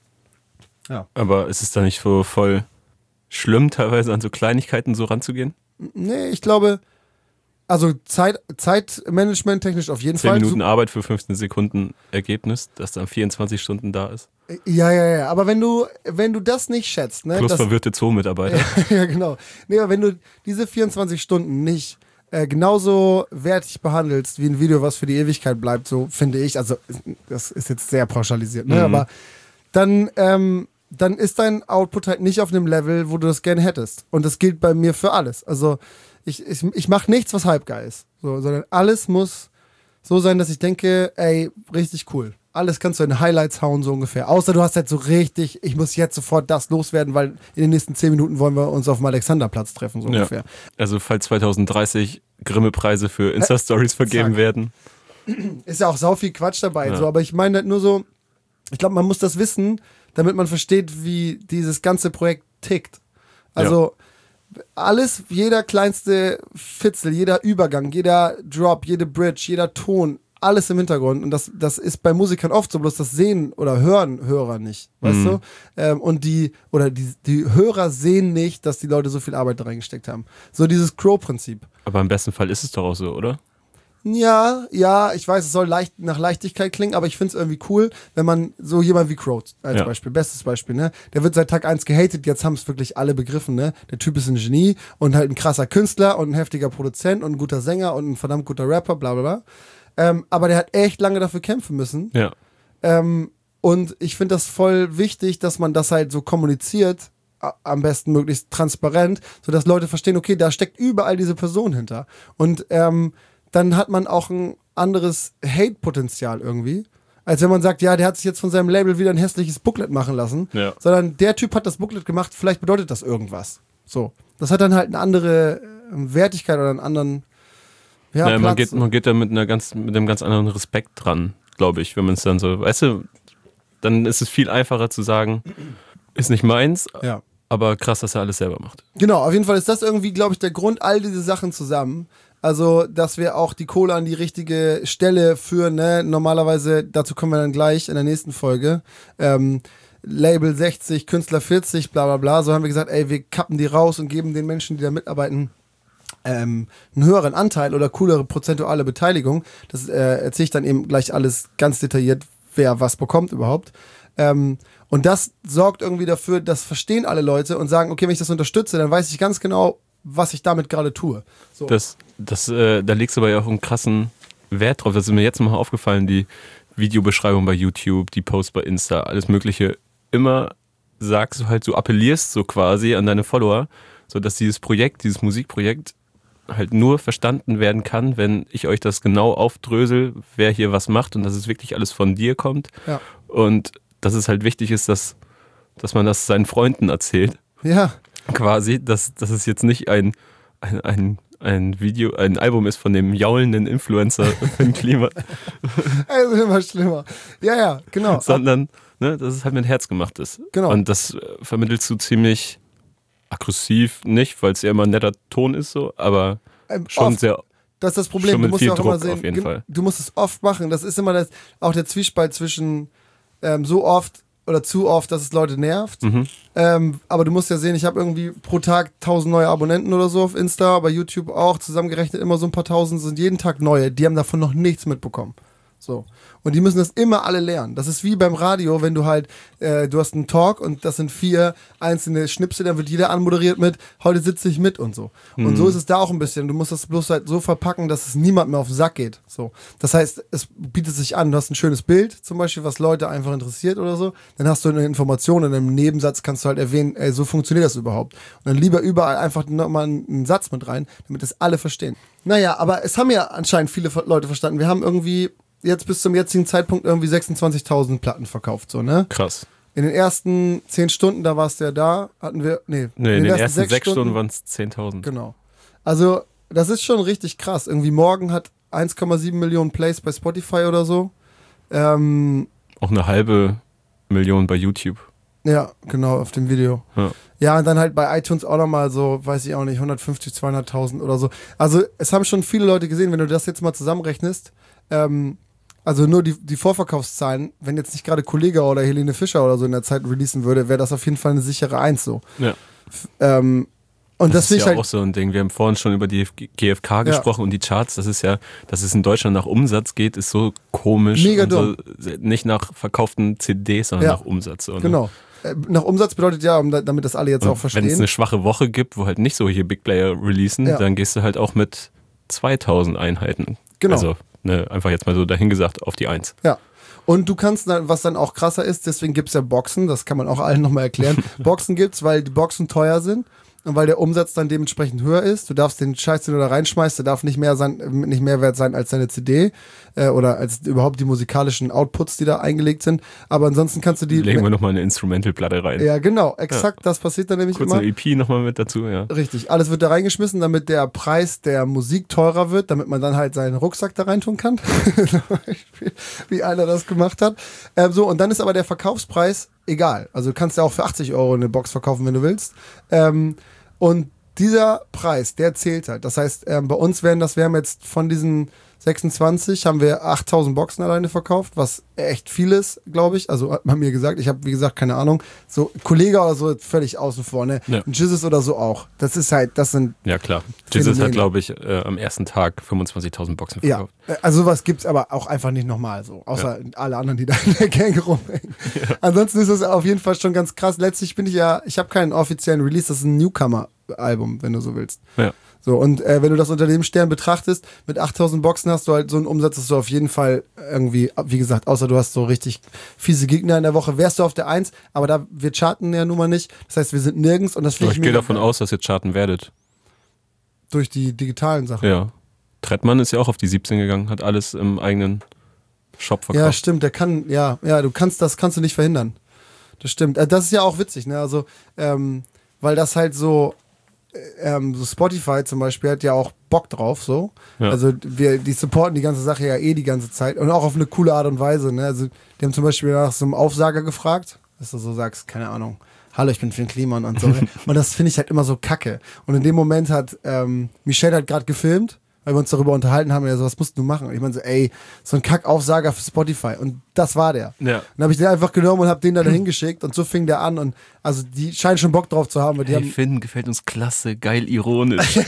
S1: Ja. Aber ist es da nicht so voll schlimm, teilweise an so Kleinigkeiten so ranzugehen?
S2: Nee, ich glaube, also Zeit, Zeitmanagement technisch auf jeden
S1: Zehn
S2: Fall.
S1: Zehn Minuten Arbeit für fünfzehn Sekunden Ergebnis, das dann vierundzwanzig Stunden da ist.
S2: Ja, ja, ja. Aber wenn du, wenn du das nicht schätzt, ne?
S1: Plus
S2: das,
S1: verwirrte Zoo-Mitarbeiter.
S2: Ja, genau. Nee, aber wenn du diese vierundzwanzig Stunden nicht Äh, genauso wertig behandelst wie ein Video, was für die Ewigkeit bleibt, so finde ich, also das ist jetzt sehr pauschalisiert, ne? Mhm. Aber dann, ähm, dann ist dein Output halt nicht auf einem Level, wo du das gerne hättest. Und das gilt bei mir für alles. Also ich, ich, ich mache nichts, was halbgeil ist, so, sondern alles muss so sein, dass ich denke, ey, richtig cool. Alles kannst du in Highlights hauen, so ungefähr. Außer du hast halt so richtig, ich muss jetzt sofort das loswerden, weil in den nächsten zehn Minuten wollen wir uns auf dem Alexanderplatz treffen, so ja. ungefähr.
S1: Also falls zwanzig dreißig Grimme-Preise für Insta-Stories äh, vergeben zack. werden.
S2: Ist ja auch sau viel Quatsch dabei,
S1: ja.
S2: so, aber ich meine halt nur so, ich glaube, man muss das wissen, damit man versteht, wie dieses ganze Projekt tickt. Also ja. alles, jeder kleinste Fitzel, jeder Übergang, jeder Drop, jede Bridge, jeder Ton, alles im Hintergrund. Und das, das ist bei Musikern oft so, bloß das sehen oder hören Hörer nicht. Weißt mhm. du? Ähm, und die, oder die, die Hörer sehen nicht, dass die Leute so viel Arbeit da reingesteckt haben. So dieses Crow-Prinzip.
S1: Aber im besten Fall ist es doch auch so, oder?
S2: Ja, ja, ich weiß, es soll leicht nach Leichtigkeit klingen, aber ich finde es irgendwie cool, wenn man so jemand wie Crow als
S1: ja.
S2: Beispiel, bestes Beispiel, ne? Der wird seit Tag eins gehatet, jetzt haben es wirklich alle begriffen, ne? Der Typ ist ein Genie und halt ein krasser Künstler und ein heftiger Produzent und ein guter Sänger und ein verdammt guter Rapper, bla bla bla. Ähm, aber der hat echt lange dafür kämpfen müssen.
S1: Ja.
S2: Ähm, und ich finde das voll wichtig, dass man das halt so kommuniziert, a- am besten möglichst transparent, sodass Leute verstehen, okay, da steckt überall diese Person hinter. Und ähm, dann hat man auch ein anderes Hate-Potenzial irgendwie, als wenn man sagt, ja, der hat sich jetzt von seinem Label wieder ein hässliches Booklet machen lassen,
S1: ja.
S2: sondern der Typ hat das Booklet gemacht, vielleicht bedeutet das irgendwas. So. Das hat dann halt eine andere Wertigkeit oder einen anderen Ja,
S1: naja, man, geht, man geht da mit, einer ganz, mit einem ganz anderen Respekt dran, glaube ich, wenn man es dann so, weißt du, dann ist es viel einfacher zu sagen, ist nicht meins,
S2: ja.
S1: aber krass, dass er alles selber macht.
S2: Genau, auf jeden Fall ist das irgendwie, glaube ich, der Grund, all diese Sachen zusammen. Also, dass wir auch die Kohle an die richtige Stelle führen, ne? Normalerweise, dazu kommen wir dann gleich in der nächsten Folge, ähm, Label sechzig, Künstler vierzig, bla bla bla, so haben wir gesagt, ey, wir kappen die raus und geben den Menschen, die da mitarbeiten, Ähm, einen höheren Anteil oder coolere prozentuale Beteiligung. Das äh, erzähle ich dann eben gleich alles ganz detailliert, wer was bekommt überhaupt. Ähm, und das sorgt irgendwie dafür, das verstehen alle Leute und sagen, okay, wenn ich das unterstütze, dann weiß ich ganz genau, was ich damit gerade tue. So.
S1: Das, das, äh, da legst du aber ja auch einen krassen Wert drauf. Das ist mir jetzt mal aufgefallen, die Videobeschreibung bei YouTube, die Posts bei Insta, alles mögliche. Immer sagst du halt, du appellierst so quasi an deine Follower, sodass dieses Projekt, dieses Musikprojekt halt nur verstanden werden kann, wenn ich euch das genau aufdrösel, wer hier was macht und dass es wirklich alles von dir kommt.
S2: Ja.
S1: Und dass es halt wichtig ist, dass, dass man das seinen Freunden erzählt.
S2: Ja.
S1: Quasi, dass, dass es jetzt nicht ein, ein, ein, ein Video, ein Album ist von dem jaulenden Influencer im Klima.
S2: Also immer schlimmer. Ja, ja, genau.
S1: Sondern, ne, dass es halt mit Herz gemacht ist.
S2: Genau.
S1: Und das vermittelst du ziemlich aggressiv nicht, weil es ja immer ein netter Ton ist, so, aber ähm, schon
S2: oft.
S1: sehr.
S2: Das ist das Problem.
S1: Schon mit
S2: du musst
S1: viel
S2: ja auch
S1: Druck
S2: immer sehen,
S1: auf jeden Fall.
S2: Du musst es oft machen. Das ist immer das, auch der Zwiespalt zwischen ähm, so oft oder zu oft, dass es Leute nervt.
S1: Mhm.
S2: Ähm, aber du musst ja sehen, ich habe irgendwie pro Tag tausend neue Abonnenten oder so auf Insta, bei YouTube auch, zusammengerechnet immer so ein paar tausend, sind jeden Tag neue. Die haben davon noch nichts mitbekommen. So. Und die müssen das immer alle lernen. Das ist wie beim Radio, wenn du halt, äh, du hast einen Talk und das sind vier einzelne Schnipsel, dann wird jeder anmoderiert mit, heute sitze ich mit und so. Mhm. Und so ist es da auch ein bisschen. Du musst das bloß halt so verpacken, dass es niemand mehr auf den Sack geht. So. Das heißt, es bietet sich an, du hast ein schönes Bild, zum Beispiel, was Leute einfach interessiert oder so, dann hast du eine Information und im Nebensatz kannst du halt erwähnen, ey, so funktioniert das überhaupt. Und dann lieber überall einfach nochmal einen Satz mit rein, damit das alle verstehen. Naja, aber es haben ja anscheinend viele Leute verstanden. Wir haben irgendwie jetzt bis zum jetzigen Zeitpunkt irgendwie sechsundzwanzigtausend Platten verkauft, so, ne?
S1: Krass.
S2: In den ersten zehn Stunden, da warst du ja da, hatten wir, nee.
S1: Nee, in, in den, den ersten, ersten sechs, sechs Stunden, Stunden waren es zehntausend.
S2: Genau. Also, das ist schon richtig krass. Irgendwie morgen hat eins Komma sieben Millionen Plays bei Spotify oder so. Ähm,
S1: Auch eine halbe Million bei YouTube.
S2: Ja, genau, auf dem Video.
S1: Ja.
S2: Ja, und dann halt bei iTunes auch nochmal so, weiß ich auch nicht, hundertfünfzig, zweihunderttausend oder so. Also, es haben schon viele Leute gesehen, wenn du das jetzt mal zusammenrechnest, ähm, also nur die, die Vorverkaufszahlen, wenn jetzt nicht gerade Kollega oder Helene Fischer oder so in der Zeit releasen würde, wäre das auf jeden Fall eine sichere Eins so.
S1: Ja.
S2: F- ähm, und das,
S1: das ist ja
S2: halt
S1: auch so ein Ding. Wir haben vorhin schon über die G F K gesprochen ja. und die Charts. Das ist ja, dass es in Deutschland nach Umsatz geht, ist so komisch.
S2: Mega
S1: und
S2: dumm.
S1: So, nicht nach verkauften C Ds, sondern
S2: ja.
S1: nach Umsatz. So, ne?
S2: Genau. Äh, nach Umsatz bedeutet ja, um, damit das alle jetzt
S1: und
S2: auch verstehen.
S1: Wenn es eine schwache Woche gibt, wo halt nicht so hier Big Player releasen, ja. dann gehst du halt auch mit zweitausend Einheiten.
S2: Genau.
S1: Also ne, einfach jetzt mal so dahingesagt auf die Eins.
S2: Ja. Und du kannst, dann, was dann auch krasser ist, deswegen gibt es ja Boxen, das kann man auch allen nochmal erklären. Boxen gibt's, weil die Boxen teuer sind und weil der Umsatz dann dementsprechend höher ist. Du darfst den Scheiß, den du da reinschmeißt, der darf nicht mehr sein, nicht mehr wert sein als deine C D äh, oder als überhaupt die musikalischen Outputs, die da eingelegt sind. Aber ansonsten kannst du die...
S1: Legen wir nochmal eine Instrumental-Platte rein.
S2: Ja, genau, exakt, ja. Das passiert dann nämlich
S1: Kurz
S2: immer.
S1: Kurz eine E P nochmal mit dazu, ja.
S2: Richtig, alles wird da reingeschmissen, damit der Preis der Musik teurer wird, damit man dann halt seinen Rucksack da reintun kann. Wie einer das gemacht hat. Ähm, so, und dann ist aber der Verkaufspreis egal. Also du kannst ja auch für achtzig Euro eine Box verkaufen, wenn du willst. Ähm, und dieser Preis, der zählt halt. Das heißt, ähm, bei uns werden das, wir haben jetzt von diesen sechsundzwanzig, haben wir achttausend Boxen alleine verkauft, was echt viel ist, glaube ich. Also hat man mir gesagt, ich habe, wie gesagt, keine Ahnung. So Kollege oder so völlig außen vor, ne? Ja. Jizzes oder so auch. Das ist halt, das sind
S1: Ja, klar. Jizzes hat, glaube ich, äh, am ersten Tag fünfundzwanzigtausend Boxen verkauft.
S2: Ja, also sowas gibt es aber auch einfach nicht nochmal so. Außer ja. alle anderen, die da in der Gang rumhängen. Ja. Ansonsten ist das auf jeden Fall schon ganz krass. Letztlich bin ich ja, ich habe keinen offiziellen Release, das ist ein Newcomer-Album, wenn du so willst.
S1: Ja.
S2: So, und äh, wenn du das unter dem Stern betrachtest, mit achttausend Boxen hast du halt so einen Umsatz, dass du auf jeden Fall irgendwie, wie gesagt, außer du hast so richtig fiese Gegner in der Woche, wärst du auf der Eins, aber da, wir charten ja nun mal nicht. Das heißt, wir sind nirgends und das finde ich
S1: Ich gehe davon aus, dass ihr charten werdet.
S2: Durch die digitalen Sachen.
S1: Ja. Trettmann ist ja auch auf die siebzehn gegangen, hat alles im eigenen Shop verkauft.
S2: Ja, stimmt, der kann, ja, ja, du kannst, das kannst du nicht verhindern. Das stimmt. Äh, das ist ja auch witzig, ne? Also, ähm, weil das halt so, Ähm, so Spotify zum Beispiel hat ja auch Bock drauf, so. Ja. Also wir, die supporten die ganze Sache ja eh die ganze Zeit und auch auf eine coole Art und Weise, ne? Also die haben zum Beispiel nach so einem Aufsager gefragt, dass du so sagst, keine Ahnung, hallo, ich bin Finn Kliman und so. Und das finde ich halt immer so kacke. Und in dem Moment hat ähm, Michelle halt gerade gefilmt, weil wir uns darüber unterhalten haben, ja so, was musst du machen? Und ich meine so, ey, so ein Kackaufsager für Spotify. Und das war der.
S1: Ja.
S2: Dann habe ich den einfach genommen und habe den da dahin geschickt und so fing der an. Und also die scheinen schon Bock drauf zu haben. Weil die
S1: hey,
S2: haben
S1: Finn, gefällt uns klasse, geil, ironisch.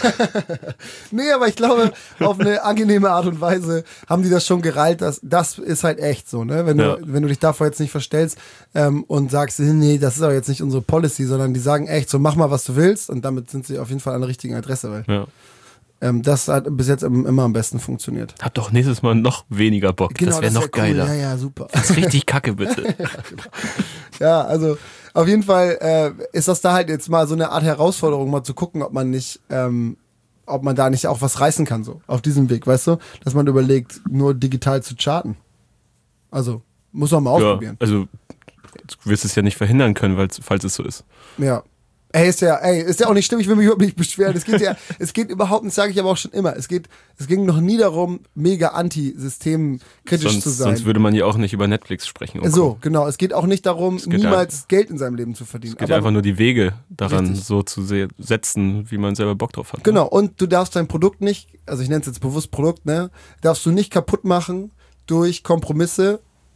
S2: Nee, aber ich glaube, auf eine angenehme Art und Weise haben die das schon gereilt. Das, das ist halt echt so, ne? Wenn du,
S1: ja.
S2: wenn du dich davor jetzt nicht verstellst ähm, und sagst, nee, das ist aber jetzt nicht unsere Policy, sondern die sagen echt so, mach mal, was du willst. Und damit sind sie auf jeden Fall an der richtigen Adresse. Weil
S1: ja.
S2: Ähm, das hat bis jetzt immer am besten funktioniert.
S1: Hab doch nächstes Mal noch weniger Bock.
S2: Genau,
S1: das wäre noch
S2: wär
S1: geiler.
S2: Cool. Ja, ja, super.
S1: Das ist richtig kacke, bitte.
S2: ja, genau. Ja, also auf jeden Fall äh, ist das da halt jetzt mal so eine Art Herausforderung, mal zu gucken, ob man nicht, ähm, ob man da nicht auch was reißen kann, so auf diesem Weg, weißt du? Dass man überlegt, nur digital zu charten. Also, muss man mal ausprobieren.
S1: Ja, also, du wirst es ja nicht verhindern können, falls es so ist.
S2: Ja. Ey, ist ja, ey, ist ja auch nicht schlimm, ich will mich überhaupt nicht beschweren. Es geht ja, es geht überhaupt nicht, sage ich aber auch schon immer. Es geht, es ging noch nie darum, mega anti-systemkritisch
S1: sonst,
S2: zu sein.
S1: Sonst würde man ja auch nicht über Netflix sprechen.
S2: Okay. So, genau. Es geht auch nicht darum, niemals ein, Geld in seinem Leben zu verdienen.
S1: Es geht
S2: aber
S1: einfach nur die Wege daran,
S2: richtig.
S1: so zu se- setzen, wie man selber Bock drauf hat.
S2: Genau. Und du darfst dein Produkt nicht, also ich nenne es jetzt bewusst Produkt, ne, darfst du nicht kaputt machen durch Kompromisse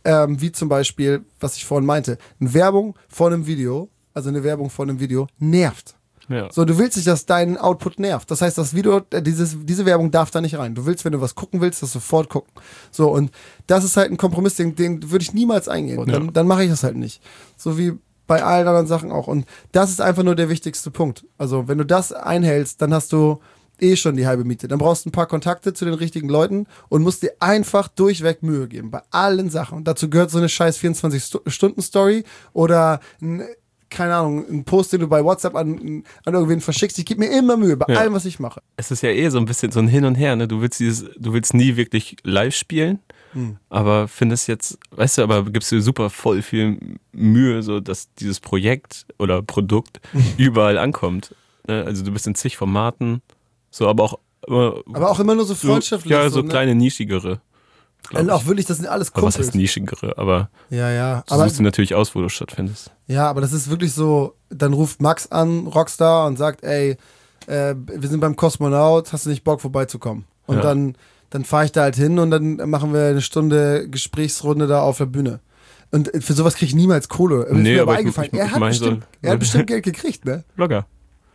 S2: ähm, wie zum Beispiel, was ich vorhin meinte, eine Werbung vor einem Video, also eine Werbung vor einem Video, nervt.
S1: Ja.
S2: So, du willst nicht, dass dein Output nervt. Das heißt, das Video, dieses, diese Werbung darf da nicht rein. Du willst, wenn du was gucken willst, das sofort gucken. So, und das ist halt ein Kompromiss, den, den würde ich niemals eingehen.
S1: Ja.
S2: Dann, dann mache ich das halt nicht. So wie bei allen anderen Sachen auch. Und das ist einfach nur der wichtigste Punkt. Also, wenn du das einhältst, dann hast du eh schon die halbe Miete. Dann brauchst du ein paar Kontakte zu den richtigen Leuten und musst dir einfach durchweg Mühe geben. Bei allen Sachen. Und dazu gehört so eine scheiß vierundzwanzig-Stunden-Story oder ein keine Ahnung, ein Post, den du bei WhatsApp an, an irgendwen verschickst. Ich gebe mir immer Mühe bei ja. allem, was ich mache.
S1: Es ist ja eh so ein bisschen so ein Hin und Her, ne? Du willst dieses, du willst nie wirklich live spielen, hm. aber findest jetzt, weißt du, aber gibst dir super voll viel Mühe, so dass dieses Projekt oder Produkt überall ankommt. Ne? Also du bist in zig Formaten, so, aber auch immer,
S2: aber auch immer nur so freundschaftlich.
S1: So, ja, so,
S2: so ne?
S1: kleine, nischigere.
S2: Und auch wirklich, das sind alles Kumpels.
S1: Aber was heißt nischigere, aber
S2: ja, ja.
S1: du suchst du natürlich aus, wo du stattfindest.
S2: Ja, aber das ist wirklich so, dann ruft Max an, Rockstar, und sagt, ey, äh, wir sind beim Kosmonaut, hast du nicht Bock vorbeizukommen? Und ja. dann, dann fahre ich da halt hin und dann machen wir eine Stunde Gesprächsrunde da auf der Bühne. Und für sowas kriege ich niemals Kohle. Ist
S1: nee,
S2: mir
S1: aber
S2: aber
S1: ich,
S2: eingefallen.
S1: ich, ich,
S2: er, hat
S1: ich
S2: bestimmt,
S1: so,
S2: er hat bestimmt Geld gekriegt, ne?
S1: Blogger.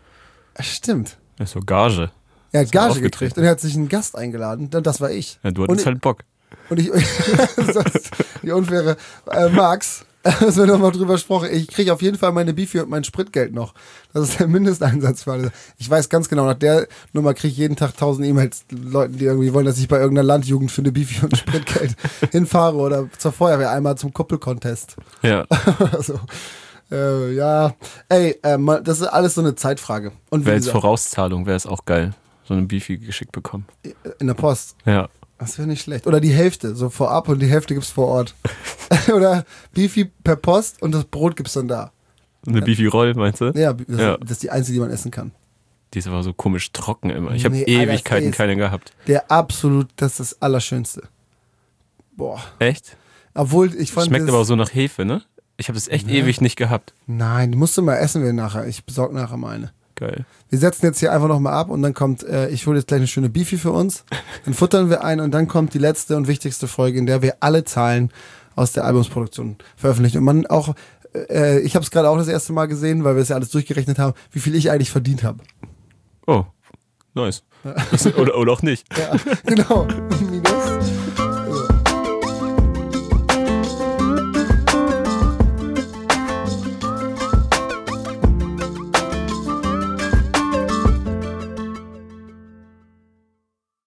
S2: Stimmt.
S1: Ja, so Gage.
S2: Er hat Gage gekriegt und er hat sich einen Gast eingeladen, das war ich.
S1: Ja, du hattest halt Bock.
S2: Und ich, die unfaire äh, Max, dass wir nochmal drüber gesprochen, ich kriege auf jeden Fall meine Bifi und mein Spritgeld noch. Das ist der Mindesteinsatz für alle. Ich weiß ganz genau, nach der Nummer kriege ich jeden Tag tausend E-Mails, Leuten, die irgendwie wollen, dass ich bei irgendeiner Landjugend für eine Bifi und Spritgeld hinfahre oder zur Feuerwehr einmal zum Kuppel-Contest.
S1: Ja.
S2: Also, äh, ja, ey, äh, das ist alles so eine Zeitfrage. Und
S1: wäre jetzt Vorauszahlung, wäre es auch geil, so eine Bifi geschickt bekommen.
S2: In der Post?
S1: Ja.
S2: Das wäre nicht schlecht. Oder die Hälfte, so vorab und die Hälfte gibt's vor Ort. Oder Beefy per Post und das Brot gibt's dann da.
S1: Eine Beefy-Roll, meinst du?
S2: Ja, das,
S1: ja,
S2: das ist die einzige, die man essen kann.
S1: Die ist aber so komisch trocken immer. Ich habe
S2: nee,
S1: Ewigkeiten
S2: Alter,
S1: keine gehabt.
S2: Der absolut, das ist das Allerschönste. Boah.
S1: Echt?
S2: Obwohl, ich fand
S1: Schmeckt
S2: das,
S1: aber auch so nach Hefe, ne? Ich habe es echt
S2: ne?
S1: ewig nicht gehabt.
S2: Nein, die musst du mal essen wir nachher. Ich besorge nachher mal eine.
S1: Geil.
S2: Wir setzen jetzt hier einfach nochmal ab und dann kommt, äh, ich hole jetzt gleich eine schöne Beefy für uns. Dann futtern wir ein und dann kommt die letzte und wichtigste Folge, in der wir alle Zahlen aus der Albumsproduktion veröffentlichen. Und man auch, äh, ich habe es gerade auch das erste Mal gesehen, weil wir es ja alles durchgerechnet haben, wie viel ich eigentlich verdient habe.
S1: Oh, nice. Ja. oder, oder auch nicht.
S2: Ja, genau.